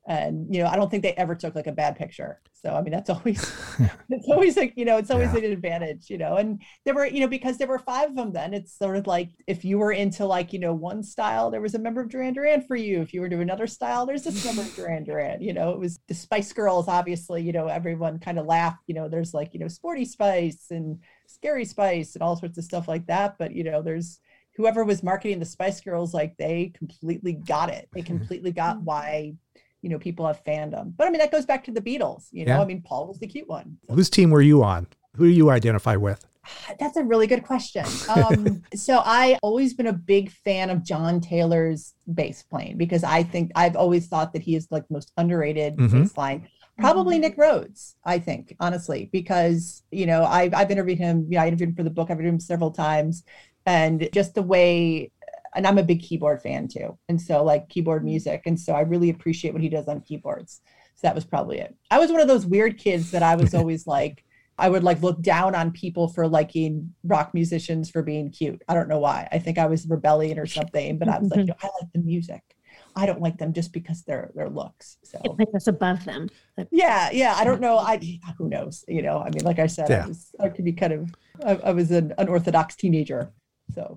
S4: And, you know, I don't think they ever took like a bad picture. So, I mean, that's always, it's always like, you know, it's always yeah. an advantage, you know, and there were, you know, because there were five of them then, it's sort of like, if you were into like, you know, one style, there was a member of Duran Duran for you. If you were to another style, there's this member of Duran Duran, you know, it was the Spice Girls, obviously, you know, everyone kind of laughed, you know, there's like, you know, Sporty Spice and Scary Spice and all sorts of stuff like that. But, you know, there's, whoever was marketing the Spice Girls, like they completely got it. They completely got why, you know, people have fandom. But I mean, that goes back to the Beatles, you know, yeah. I mean, Paul was the cute one. So.
S2: Whose team were you on? Who do you identify with?
S4: That's a really good question. Um, so I always been a big fan of John Taylor's bass playing, because I think I've always thought that he is like the most underrated mm-hmm. bass line. Probably Nick Rhodes, I think, honestly, because, you know, I've, I've interviewed him, you know, I interviewed him for the book. I've interviewed him several times, and just the way, and I'm a big keyboard fan too. And so like keyboard music. And so I really appreciate what he does on keyboards. So that was probably it. I was one of those weird kids that I was always like, I would like look down on people for liking rock musicians for being cute. I don't know why. I think I was rebellion or something, but I was like, I like the music. I don't like them just because they're their looks. So
S3: it puts us above them.
S4: Yeah, yeah. I don't know. I who knows? You know, I mean, like I said, yeah. I, was, I could be kind of. I, I was an unorthodox teenager, so.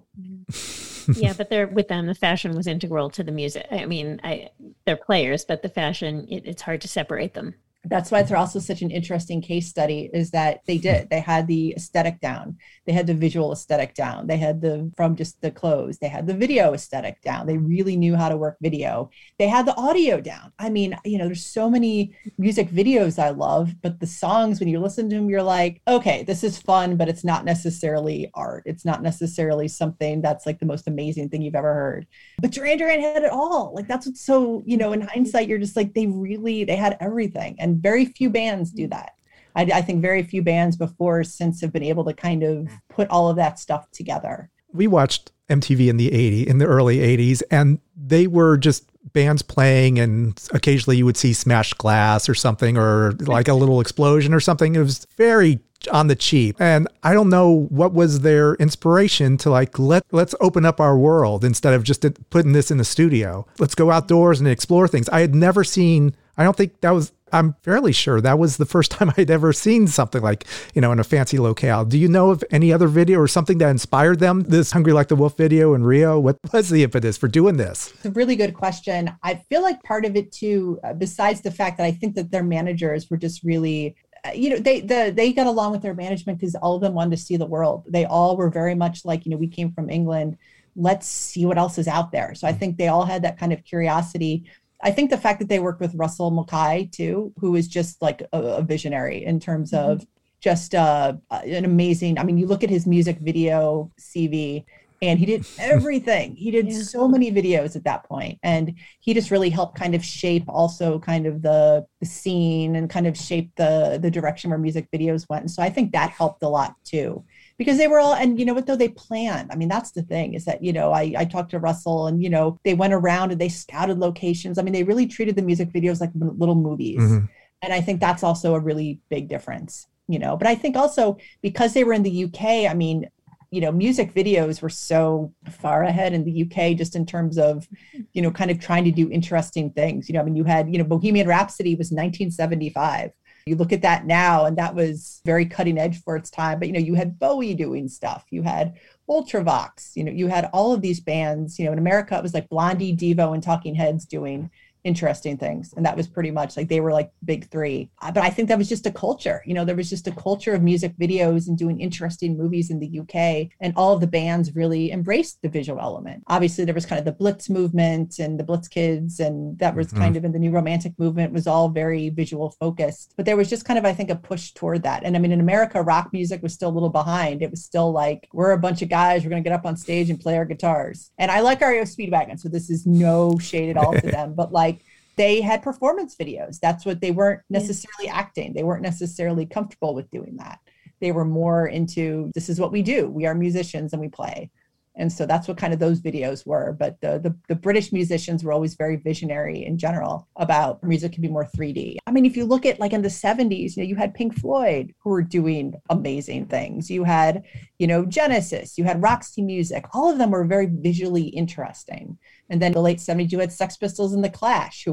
S3: Yeah, but they're with them. The fashion was integral to the music. I mean, I they're players, but the fashion it, it's hard to separate them.
S4: That's why they're also such an interesting case study, is that they did. They had the aesthetic down. They had the visual aesthetic down. They had the, from just the clothes, they had the video aesthetic down. They really knew how to work video. They had the audio down. I mean, you know, there's so many music videos I love, but the songs, when you listen to them, you're like, okay, this is fun, but it's not necessarily art. It's not necessarily something that's like the most amazing thing you've ever heard. But Duran Duran had it all. Like, that's what's so, you know, in hindsight, you're just like, they really, they had everything. And very few bands do that. I, I think very few bands before or since have been able to kind of put all of that stuff together.
S2: We watched M T V in the eighties, in the early eighties, and they were just bands playing, and occasionally you would see smashed glass or something, or like a little explosion or something. It was very on the cheap. And I don't know what was their inspiration to like, let, let's open up our world instead of just putting this in the studio. Let's go outdoors and explore things. I had never seen, I don't think that was, I'm fairly sure that was the first time I'd ever seen something like, you know, in a fancy locale. Do you know of any other video or something that inspired them? This Hungry Like the Wolf video in Rio? What was the impetus for doing this?
S4: It's a really good question. I feel like part of it too, uh, besides the fact that I think that their managers were just really, uh, you know, they the they got along with their management because all of them wanted to see the world. They all were very much like, you know, we came from England. Let's see what else is out there. So I think they all had that kind of curiosity. I think the fact that they worked with Russell Mulcahy too, who is just like a, a visionary in terms mm-hmm. of just uh, an amazing, I mean, you look at his music video C V and he did everything. He did yeah. so many videos at that point. And he just really helped kind of shape also kind of the, the scene and kind of shape the, the direction where music videos went. And so I think that helped a lot too. Because they were all, and you know what, though, they planned. I mean, that's the thing is that, you know, I, I talked to Russell and, you know, they went around and they scouted locations. I mean, they really treated the music videos like little movies. Mm-hmm. And I think that's also a really big difference, you know, but I think also because they were in the U K, I mean, you know, music videos were so far ahead in the U K just in terms of, you know, kind of trying to do interesting things. You know, I mean, you had, you know, Bohemian Rhapsody was nineteen seventy-five. You look at that now, and that was very cutting edge for its time. But, you know, you had Bowie doing stuff. You had Ultravox. You know, you had all of these bands. You know, in America, it was like Blondie, Devo, and Talking Heads doing interesting things. And that was pretty much like they were like big three. But I think that was just a culture. You know, there was just a culture of music videos and doing interesting movies in the U K. And all of the bands really embraced the visual element. Obviously, there was kind of the Blitz movement and the Blitz Kids. And that was mm-hmm. kind of in the new romantic movement was all very visual focused. But there was just kind of, I think, a push toward that. And I mean, in America, rock music was still a little behind. It was still like, we're a bunch of guys, we're going to get up on stage and play our guitars. And I like R E O Speedwagon, so this is no shade at all to them. But like, they had performance videos. That's what they weren't necessarily yeah. acting. They weren't necessarily comfortable with doing that. They were more into, this is what we do. We are musicians and we play. And so that's what kind of those videos were. But the, the, the British musicians were always very visionary in general about music can be more three D. I mean, if you look at like in the seventies, you know, you had Pink Floyd who were doing amazing things. You had, you know, Genesis, you had Roxy Music. All of them were very visually interesting. And then in the late seventies, you had Sex Pistols and The Clash, who were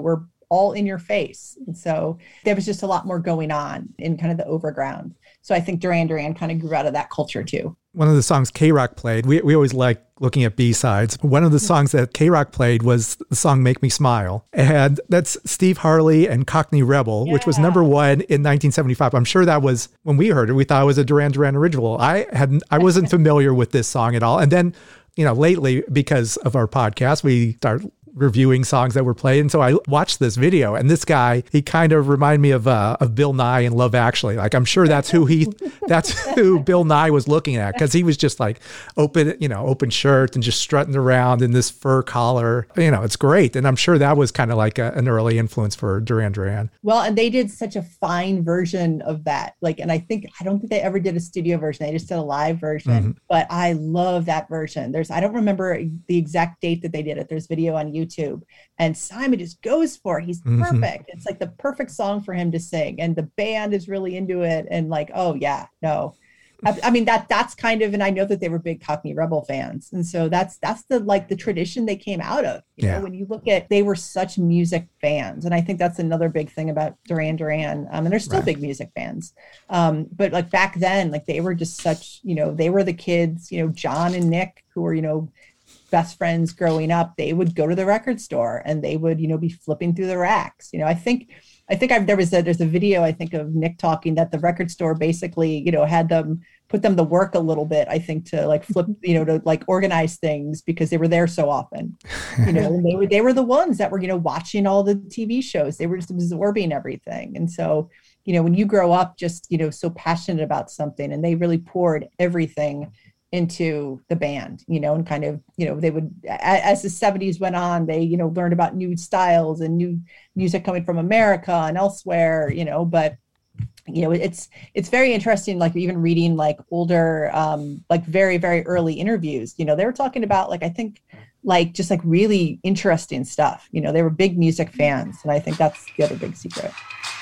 S4: all in your face. And so there was just a lot more going on in kind of the overground. So I think Duran Duran kind of grew out of that culture too.
S2: One of the songs K-Rock played, we, we always like looking at B-sides. One of the songs that K-Rock played was the song Make Me Smile. And that's Steve Harley and Cockney Rebel, yeah. which was number one in nineteen seventy-five. I'm sure that was, when we heard it, we thought it was a Duran Duran original. I hadn't, I wasn't familiar with this song at all. And then, you know, lately, because of our podcast, we start reviewing songs that were played. And so I watched this video, and this guy, he kind of reminded me of uh, of Bill Nye in Love Actually. Like, I'm sure that's who he, that's who Bill Nye was looking at, because he was just like open, you know, open shirt and just strutting around in this fur collar. You know, it's great. And I'm sure that was kind of like a, an early influence for Duran Duran.
S4: Well, and they did such a fine version of that. Like, and I think, I don't think they ever did a studio version. They just did a live version, mm-hmm. but I love that version. There's, I don't remember the exact date that they did it. There's video on YouTube. YouTube and Simon just goes for it. He's perfect. Mm-hmm. It's like the perfect song for him to sing, and the band is really into it. And like, oh yeah, no, I, I mean that that's kind of, and I know that they were big Cockney Rebel fans, and so that's that's the like the tradition they came out of. You yeah. know, when you look at, they were such music fans, and I think that's another big thing about Duran Duran. Um, and they're still right. big music fans. Um, but like back then, like they were just such, you know, they were the kids. You know, John and Nick, who were, you know, best friends growing up, they would go to the record store and they would, you know, be flipping through the racks. You know, I think, I think I've, there was a, there's a video, I think, of Nick talking that the record store basically, you know, had them, put them to work a little bit, I think, to like flip, you know, to like organize things because they were there so often, you know, and they were, they were the ones that were, you know, watching all the T V shows. They were just absorbing everything. And so, you know, when you grow up just, you know, so passionate about something, and they really poured everything into the band, you know, and kind of, you know, they would, as the seventies went on, they, you know, learned about new styles and new music coming from America and elsewhere, you know, but, you know, it's, it's very interesting, like even reading like older, um, like very, very early interviews, you know, they were talking about like, I think like, just like really interesting stuff, you know, they were big music fans. And I think that's the other big secret.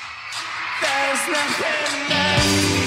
S5: There's nothing left.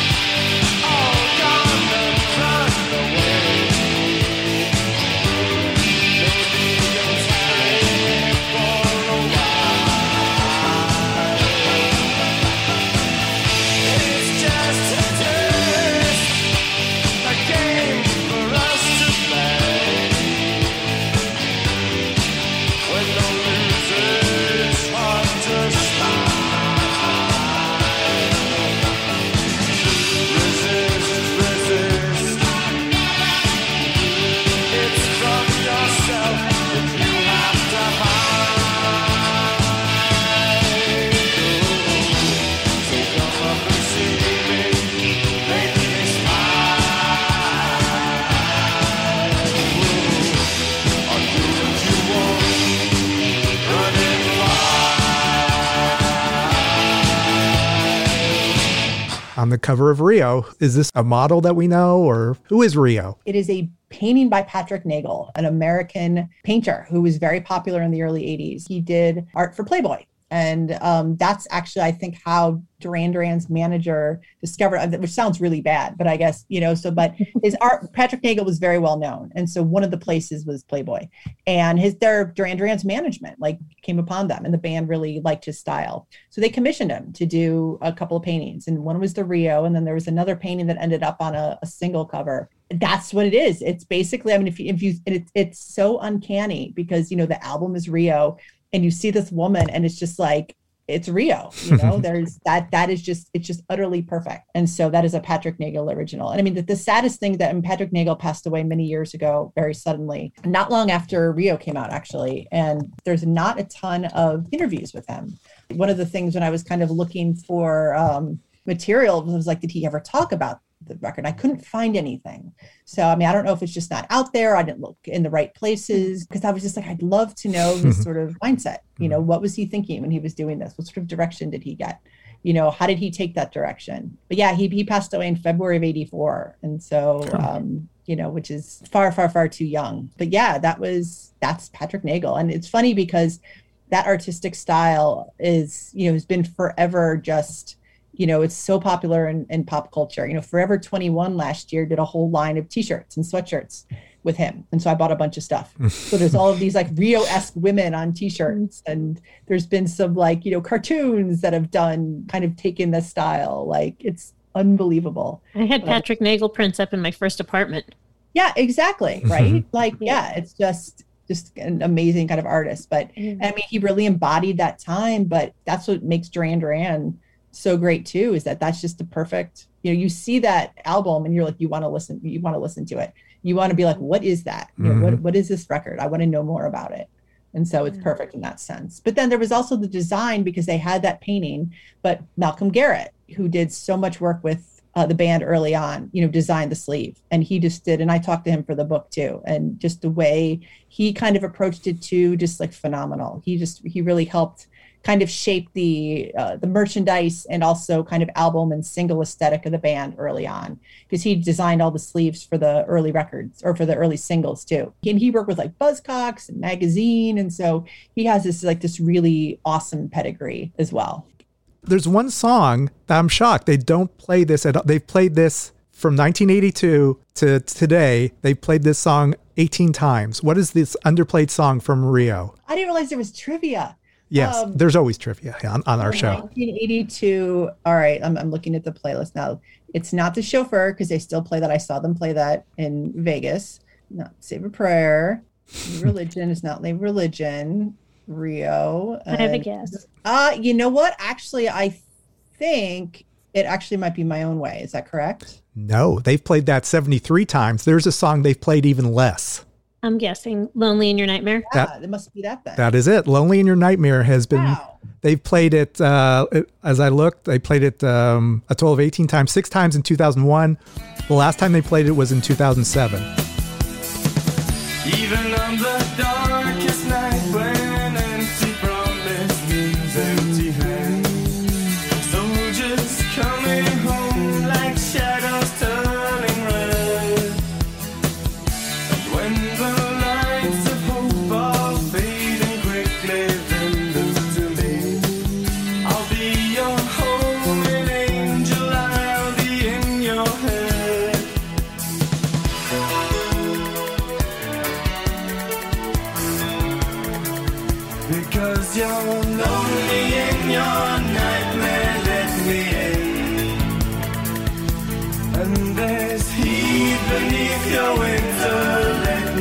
S2: On the cover of Rio, is this a model that we know, or who is Rio?
S4: It is a painting by Patrick Nagel, an American painter who was very popular in the early eighties. He did art for Playboy. And um, that's actually, I think, how Duran Duran's manager discovered, which sounds really bad, but I guess, you know, so, but his art, Patrick Nagel was very well known. And so one of the places was Playboy, and his, their Duran Duran's management like came upon them, and the band really liked his style. So they commissioned him to do a couple of paintings, and one was the Rio. And then there was another painting that ended up on a, a single cover. That's what it is. It's basically, I mean, if you, if you, it's, it's so uncanny because, you know, the album is Rio, and you see this woman and it's just like, it's Rio, you know, there's that, that is just, it's just utterly perfect. And so that is a Patrick Nagel original. And I mean, the, the saddest thing that and Patrick Nagel passed away many years ago, very suddenly, not long after Rio came out, actually. And there's not a ton of interviews with him. One of the things when I was kind of looking for um, material was like, did he ever talk about the record? I couldn't find anything. So, I mean, I don't know if it's just not out there. I didn't look in the right places, because I was just like, I'd love to know his sort of mindset. You know, what was he thinking when he was doing this? What sort of direction did he get? You know, how did he take that direction? But yeah, he he passed away in February of eighty-four. And so, um, you know, which is far, far, far too young. But yeah, that was, that's Patrick Nagel. And it's funny because that artistic style is, you know, has been forever just, you know, it's so popular in, in pop culture. You know, Forever twenty-one last year did a whole line of t-shirts and sweatshirts with him. And so I bought a bunch of stuff. So there's all of these like Rio-esque women on t-shirts. And there's been some like, you know, cartoons that have done kind of taken this style. Like it's unbelievable.
S3: I had Patrick Nagel prints up in my first apartment.
S4: Yeah, exactly. Right. Like, yeah, it's just, just an amazing kind of artist. But
S3: Mm.
S4: I mean, he really embodied that time, but that's what makes Duran Duran so great too, is that that's just the perfect, you know, you see that album and you're like, you want to listen, you want to listen to it. You want to be like, what is that? You know, what, what is this record? I want to know more about it. And so it's perfect in that sense. But then there was also the design, because they had that painting, but Malcolm Garrett, who did so much work with uh, the band early on, you know, designed the sleeve, and he just did. And I talked to him for the book too. And just the way he kind of approached it too, just like phenomenal. He just, he really helped kind of shape the uh, the merchandise and also kind of album and single aesthetic of the band early on, because he designed all the sleeves for the early records or for the early singles too. And he worked with like Buzzcocks and Magazine, and so he has this like this really awesome pedigree as well.
S2: There's one song that I'm shocked they don't play this at all. They've played this from nineteen eighty-two to today. They played this song eighteen times. What is this underplayed song from Rio?
S4: I didn't realize there was trivia.
S2: Yes,
S4: Um,
S2: there's always trivia on, on our show.
S4: nineteen eighty-two. All right, I'm, I'm looking at the playlist now. It's not The Chauffeur, because they still play that. I saw them play that in Vegas. Not Save a Prayer. Religion is not like Religion. Rio.
S3: I have a
S4: and-
S3: guess.
S4: Uh, you know what? Actually, I think it actually might be My Own Way. Is that correct?
S2: No, they've played that seventy-three times. There's a song they've played even less.
S3: I'm guessing Lonely in Your Nightmare.
S4: Yeah,
S2: That-
S4: it must be that then.
S2: That is it. Lonely in Your Nightmare has been,
S4: Wow.
S2: they've played it, uh, it- as I looked, they played it um, a total of eighteen times, six times in two thousand one. The last time they played it was in two thousand seven.
S5: Even on the darkest night when empty promise means empty hands, soldiers coming home like shadows turning red. And when the lights of hope are fading quickly, then look to me. I'll be your homing angel, I'll be in your head. Because you're lonely in your nightmare, let me in. And there's heat beneath your winter, let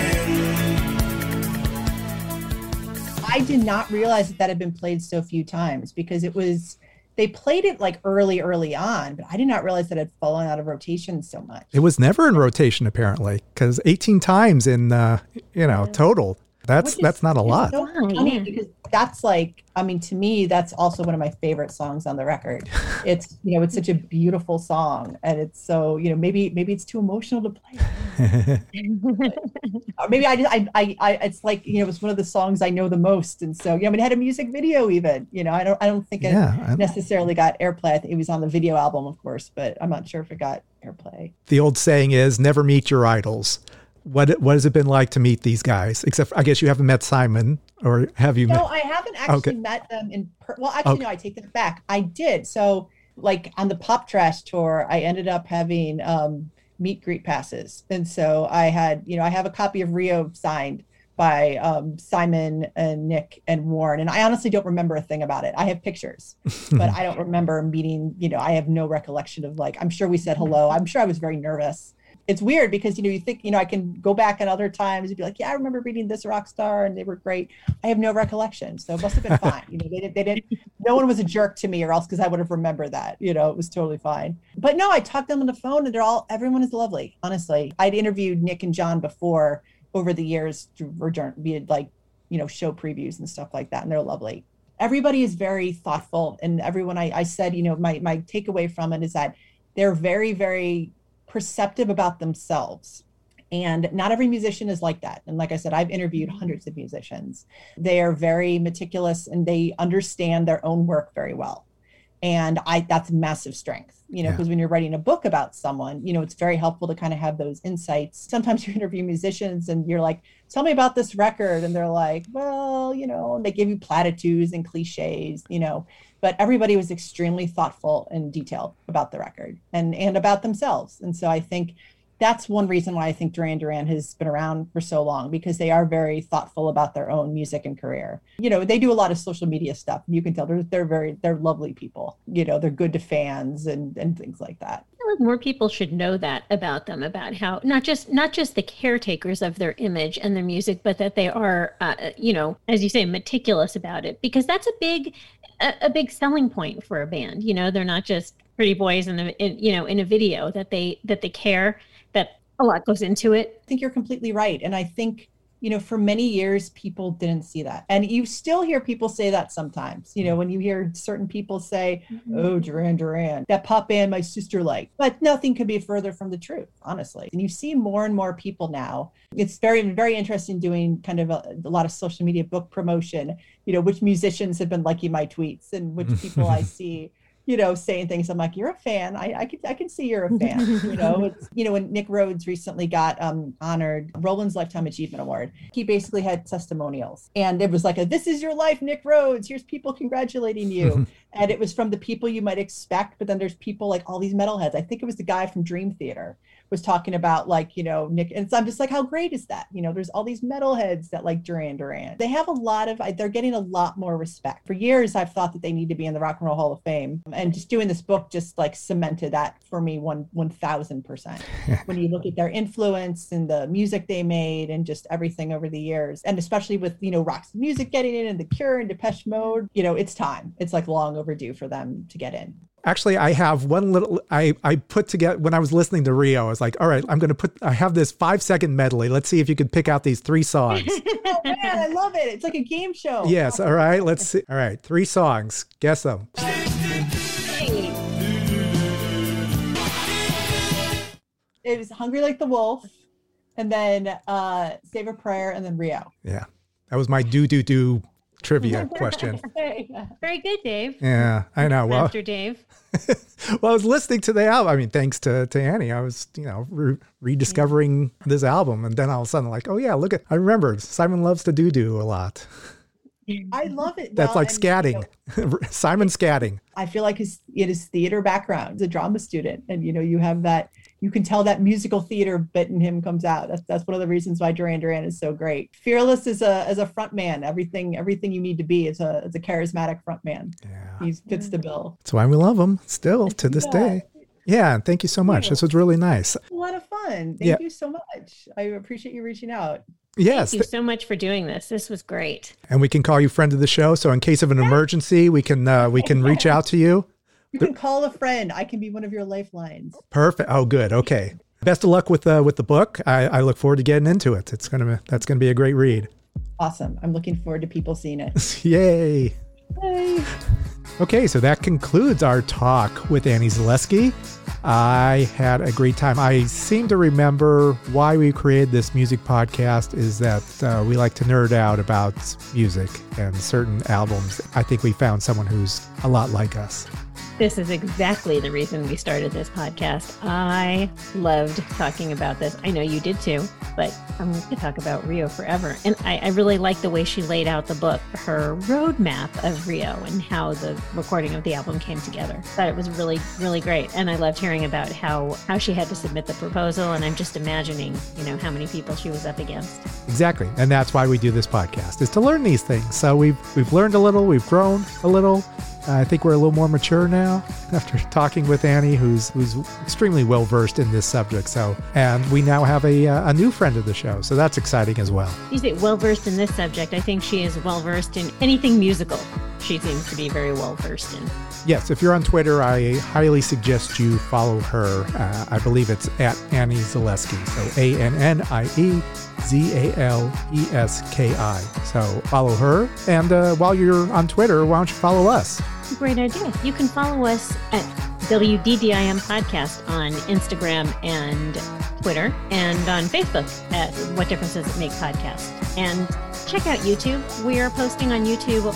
S5: me in.
S4: I did not realize that that had been played so few times, because it was, they played it like early, early on, but I did not realize that it had fallen out of rotation so much.
S2: It was never in rotation, apparently, because eighteen times in, uh, you know, total. That's
S4: Which is-
S2: that's not a
S4: it's
S2: lot.
S4: so
S3: Why?
S4: funny,
S3: Yeah.
S4: because that's like, I mean, to me, that's also one of my favorite songs on the record. It's, you know, it's such a beautiful song, and it's so, you know, maybe maybe it's too emotional to play. Or maybe I just, I, I, I, it's like, you know, it's one of the songs I know the most, and so, yeah, I mean, it had a music video even, you know, I don't, I don't think it
S2: Yeah, I-
S4: necessarily got airplay. I think it was on the video album, of course, but I'm not sure if it got airplay.
S2: The old saying is never meet your idols. What what has it been like to meet these guys? Except, I guess you haven't met Simon, or have you
S4: No,
S2: met?
S4: I haven't actually
S2: Okay.
S4: met them in per- well, actually,
S2: Okay.
S4: no, I take that back. I did. So, like on the Pop Trash tour, I ended up having um, meet greet passes, and so I had, you know, I have a copy of Rio signed by um, Simon and Nick and Warren, and I honestly don't remember a thing about it. I have pictures, but I don't remember meeting. You know, I have no recollection of like. I'm sure we said hello. I'm sure I was very nervous. It's weird because, you know, you think, you know, I can go back at other times and be like, yeah, I remember reading this rock star and they were great. I have no recollection. So it must have been fine. You know, they didn't, they didn't, no one was a jerk to me, or else, because I would have remembered that, you know, it was totally fine. But no, I talked to them on the phone and they're all, everyone is lovely. Honestly, I'd interviewed Nick and John before over the years to return, be it like, you know, show previews and stuff like that. And they're lovely. Everybody is very thoughtful. And everyone, I, I said, you know, my, my takeaway from it is that they're very, very perceptive about themselves. And not every musician is like that. And like I said, I've interviewed hundreds of musicians. They are very meticulous and they understand their own work very well. And I, that's massive strength, you know, because yeah. when you're writing a book about someone, you know, it's very helpful to kind of have those insights. Sometimes you interview musicians and you're like, tell me about this record. And they're like, well, you know, and they give you platitudes and cliches, you know, but everybody was extremely thoughtful and detailed about the record and, and about themselves. And so I think that's one reason why I think Duran Duran has been around for so long, because they are very thoughtful about their own music and career. You know, they do a lot of social media stuff. You can tell they're, they're very, they're lovely people. You know, they're good to fans and, and things like that.
S3: I feel like more people should know that about them, about how not just not just the caretakers of their image and their music, but that they are, uh, you know, as you say, meticulous about it, because that's a big, a, a big selling point for a band. You know, they're not just pretty boys in the, in, you know, in a video, that they that they care, that a lot goes into it.
S4: I think you're completely right. And I think, you know, for many years, people didn't see that. And you still hear people say that sometimes, you know, when you hear certain people say, mm-hmm. oh, Duran Duran, that pop band my sister liked. But nothing could be further from the truth, honestly. And you see more and more people now. It's very, very interesting doing kind of a, a lot of social media book promotion, you know, which musicians have been liking my tweets and which people I see, you know, saying things. I'm like, you're a fan. I, I can I can see you're a fan. You know, it's, you know, when Nick Rhodes recently got um, honored Roland's Lifetime Achievement Award, he basically had testimonials, and it was like, a, "This is your life, Nick Rhodes. Here's people congratulating you." And it was from the people you might expect, but then there's people like all these metalheads. I think it was the guy from Dream Theater was talking about, like, you know, Nick. And so I'm just like, how great is that? You know, there's all these metalheads that like Duran Duran. They have a lot of, they're getting a lot more respect. For years, I've thought that they need to be in the Rock and Roll Hall of Fame. And just doing this book just like cemented that for me one, one thousand percent. When you look at their influence and the music they made and just everything over the years. And especially with, you know, Roxy Music getting in and The Cure and Depeche Mode, you know, it's time. It's like long overdue for them to get in.
S2: Actually, I have one little, I, I put together, when I was listening to Rio, I was like, all right, I'm going to put, I have this five second medley. Let's see if you could pick out these three songs.
S4: Oh man, I love it. It's like a game show.
S2: Yes. All right. Let's see. All right. Three songs. Guess them.
S4: It was Hungry Like the Wolf, and then uh, Save a Prayer, and then Rio.
S2: Yeah. That was my do, do, do trivia question.
S3: Very good, Dave.
S2: Yeah, I know. Well,
S3: Master Dave.
S2: Well, I was listening to the album. I mean, thanks to, to Annie, I was, you know, re- rediscovering this album. And then all of a sudden, like, oh yeah, look at, I remember Simon Loves to Do Do a lot.
S4: I love it.
S2: That's
S4: well,
S2: like
S4: and,
S2: scatting. You know, Simon scatting.
S4: I feel like his, in his theater background, he's a drama student. And, you know, you have that, you can tell that musical theater bit in him comes out. That's that's one of the reasons why Duran Duran is so great. Fearless as a as a front man. Everything everything you need to be as a as a charismatic front man. Yeah. He fits the bill.
S2: That's why we love him still to this yeah. day. Yeah, thank you so much. Yeah. This was really nice.
S4: A lot of fun. Thank yeah. you so much. I appreciate you reaching out.
S2: Yes.
S3: Thank you so much for doing this. This was great.
S2: And we can call you friend of the show. So in case of an yeah. emergency, we can uh, we can reach out to you.
S4: You can call a friend. I can be one of your lifelines. Perfect.
S2: Oh, good. Okay. Best of luck with uh, with the book. I, I look forward to getting into it. It's gonna be, that's gonna be a great read.
S4: Awesome. I'm looking forward to people seeing it.
S2: Yay.
S4: Yay.
S2: Okay, so that concludes our talk with Annie Zaleski. I had a great time. I seem to remember why we created this music podcast is that uh, we like to nerd out about music and certain albums. I think we found someone who's a lot like us.
S3: This is exactly the reason we started this podcast. I loved talking about this. I know you did too, but I'm going to talk about Rio forever. And I, I really like the way she laid out the book, her roadmap of Rio and how the recording of the album came together. I thought it was really, really great. And I loved hearing about how, how she had to submit the proposal. And I'm just imagining, you know, how many people she was up against.
S2: Exactly. And that's why we do this podcast, is to learn these things. So we've, we've learned a little, we've grown a little. Uh, I think we're a little more mature now after talking with Annie, who's who's extremely well versed in this subject. So, and we now have a uh, a new friend of the show, so that's exciting as well.
S3: You say well versed in this subject. I think she is well versed in anything musical. She seems to be very well versed in.
S2: Yes, if you're on Twitter, I highly suggest you follow her. Uh, I believe it's at Annie Zaleski, so A N N I E Z A L E S K I. So follow her, and uh, while you're on Twitter, why don't you follow us?
S3: Great idea. You can follow us at W D D I M Podcast on Instagram and Twitter, and on Facebook at What Difference Does It Make Podcast. And check out YouTube. We are posting on YouTube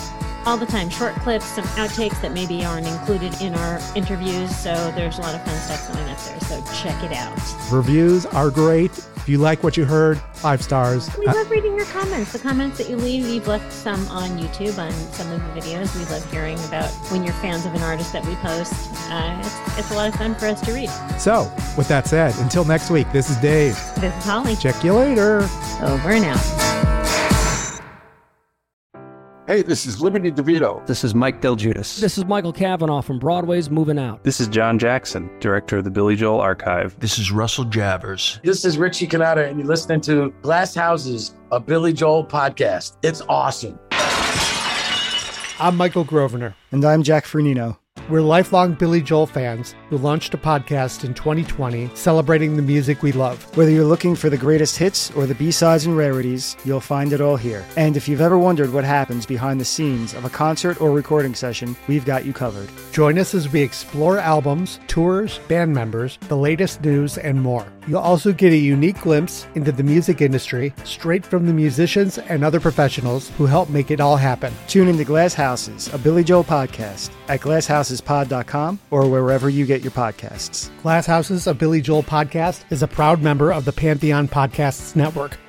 S3: all the time. Short clips, some outtakes that maybe aren't included in our interviews. So there's a lot of fun stuff going up there. So check it out.
S2: Reviews are great. If you like what you heard, five stars.
S3: We love reading your comments. The comments that you leave, we've left some on YouTube on some of the videos. We love hearing about when you're fans of an artist that we post. Uh, it's, it's a lot of fun for us to read.
S2: So, with that said, until next week, this is Dave.
S3: This is Holly.
S2: Check you later.
S3: Over and out.
S6: Hey, this is Liberty DeVito.
S7: This is Mike Del Giudice.
S8: This is Michael Cavanaugh from Broadway's Moving Out.
S9: This is John Jackson, director of the Billy Joel Archive.
S10: This is Russell Javers.
S11: This is Richie Canada, and you're listening to Glass Houses, a Billy Joel podcast. It's awesome.
S12: I'm Michael Grosvenor.
S13: And I'm Jack Fernino.
S12: We're lifelong Billy Joel fans who launched a podcast in twenty twenty celebrating the music we love.
S13: Whether you're looking for the greatest hits or the B-sides and rarities, you'll find it all here. And if you've ever wondered what happens behind the scenes of a concert or recording session, we've got you covered.
S12: Join us as we explore albums, tours, band members, the latest news, and more. You'll also get a unique glimpse into the music industry straight from the musicians and other professionals who help make it all happen.
S13: Tune into Glass Houses, a Billy Joel podcast at glass houses pod dot com or wherever you get your podcasts.
S12: Glass Houses, a Billy Joel podcast is a proud member of the Pantheon Podcasts Network.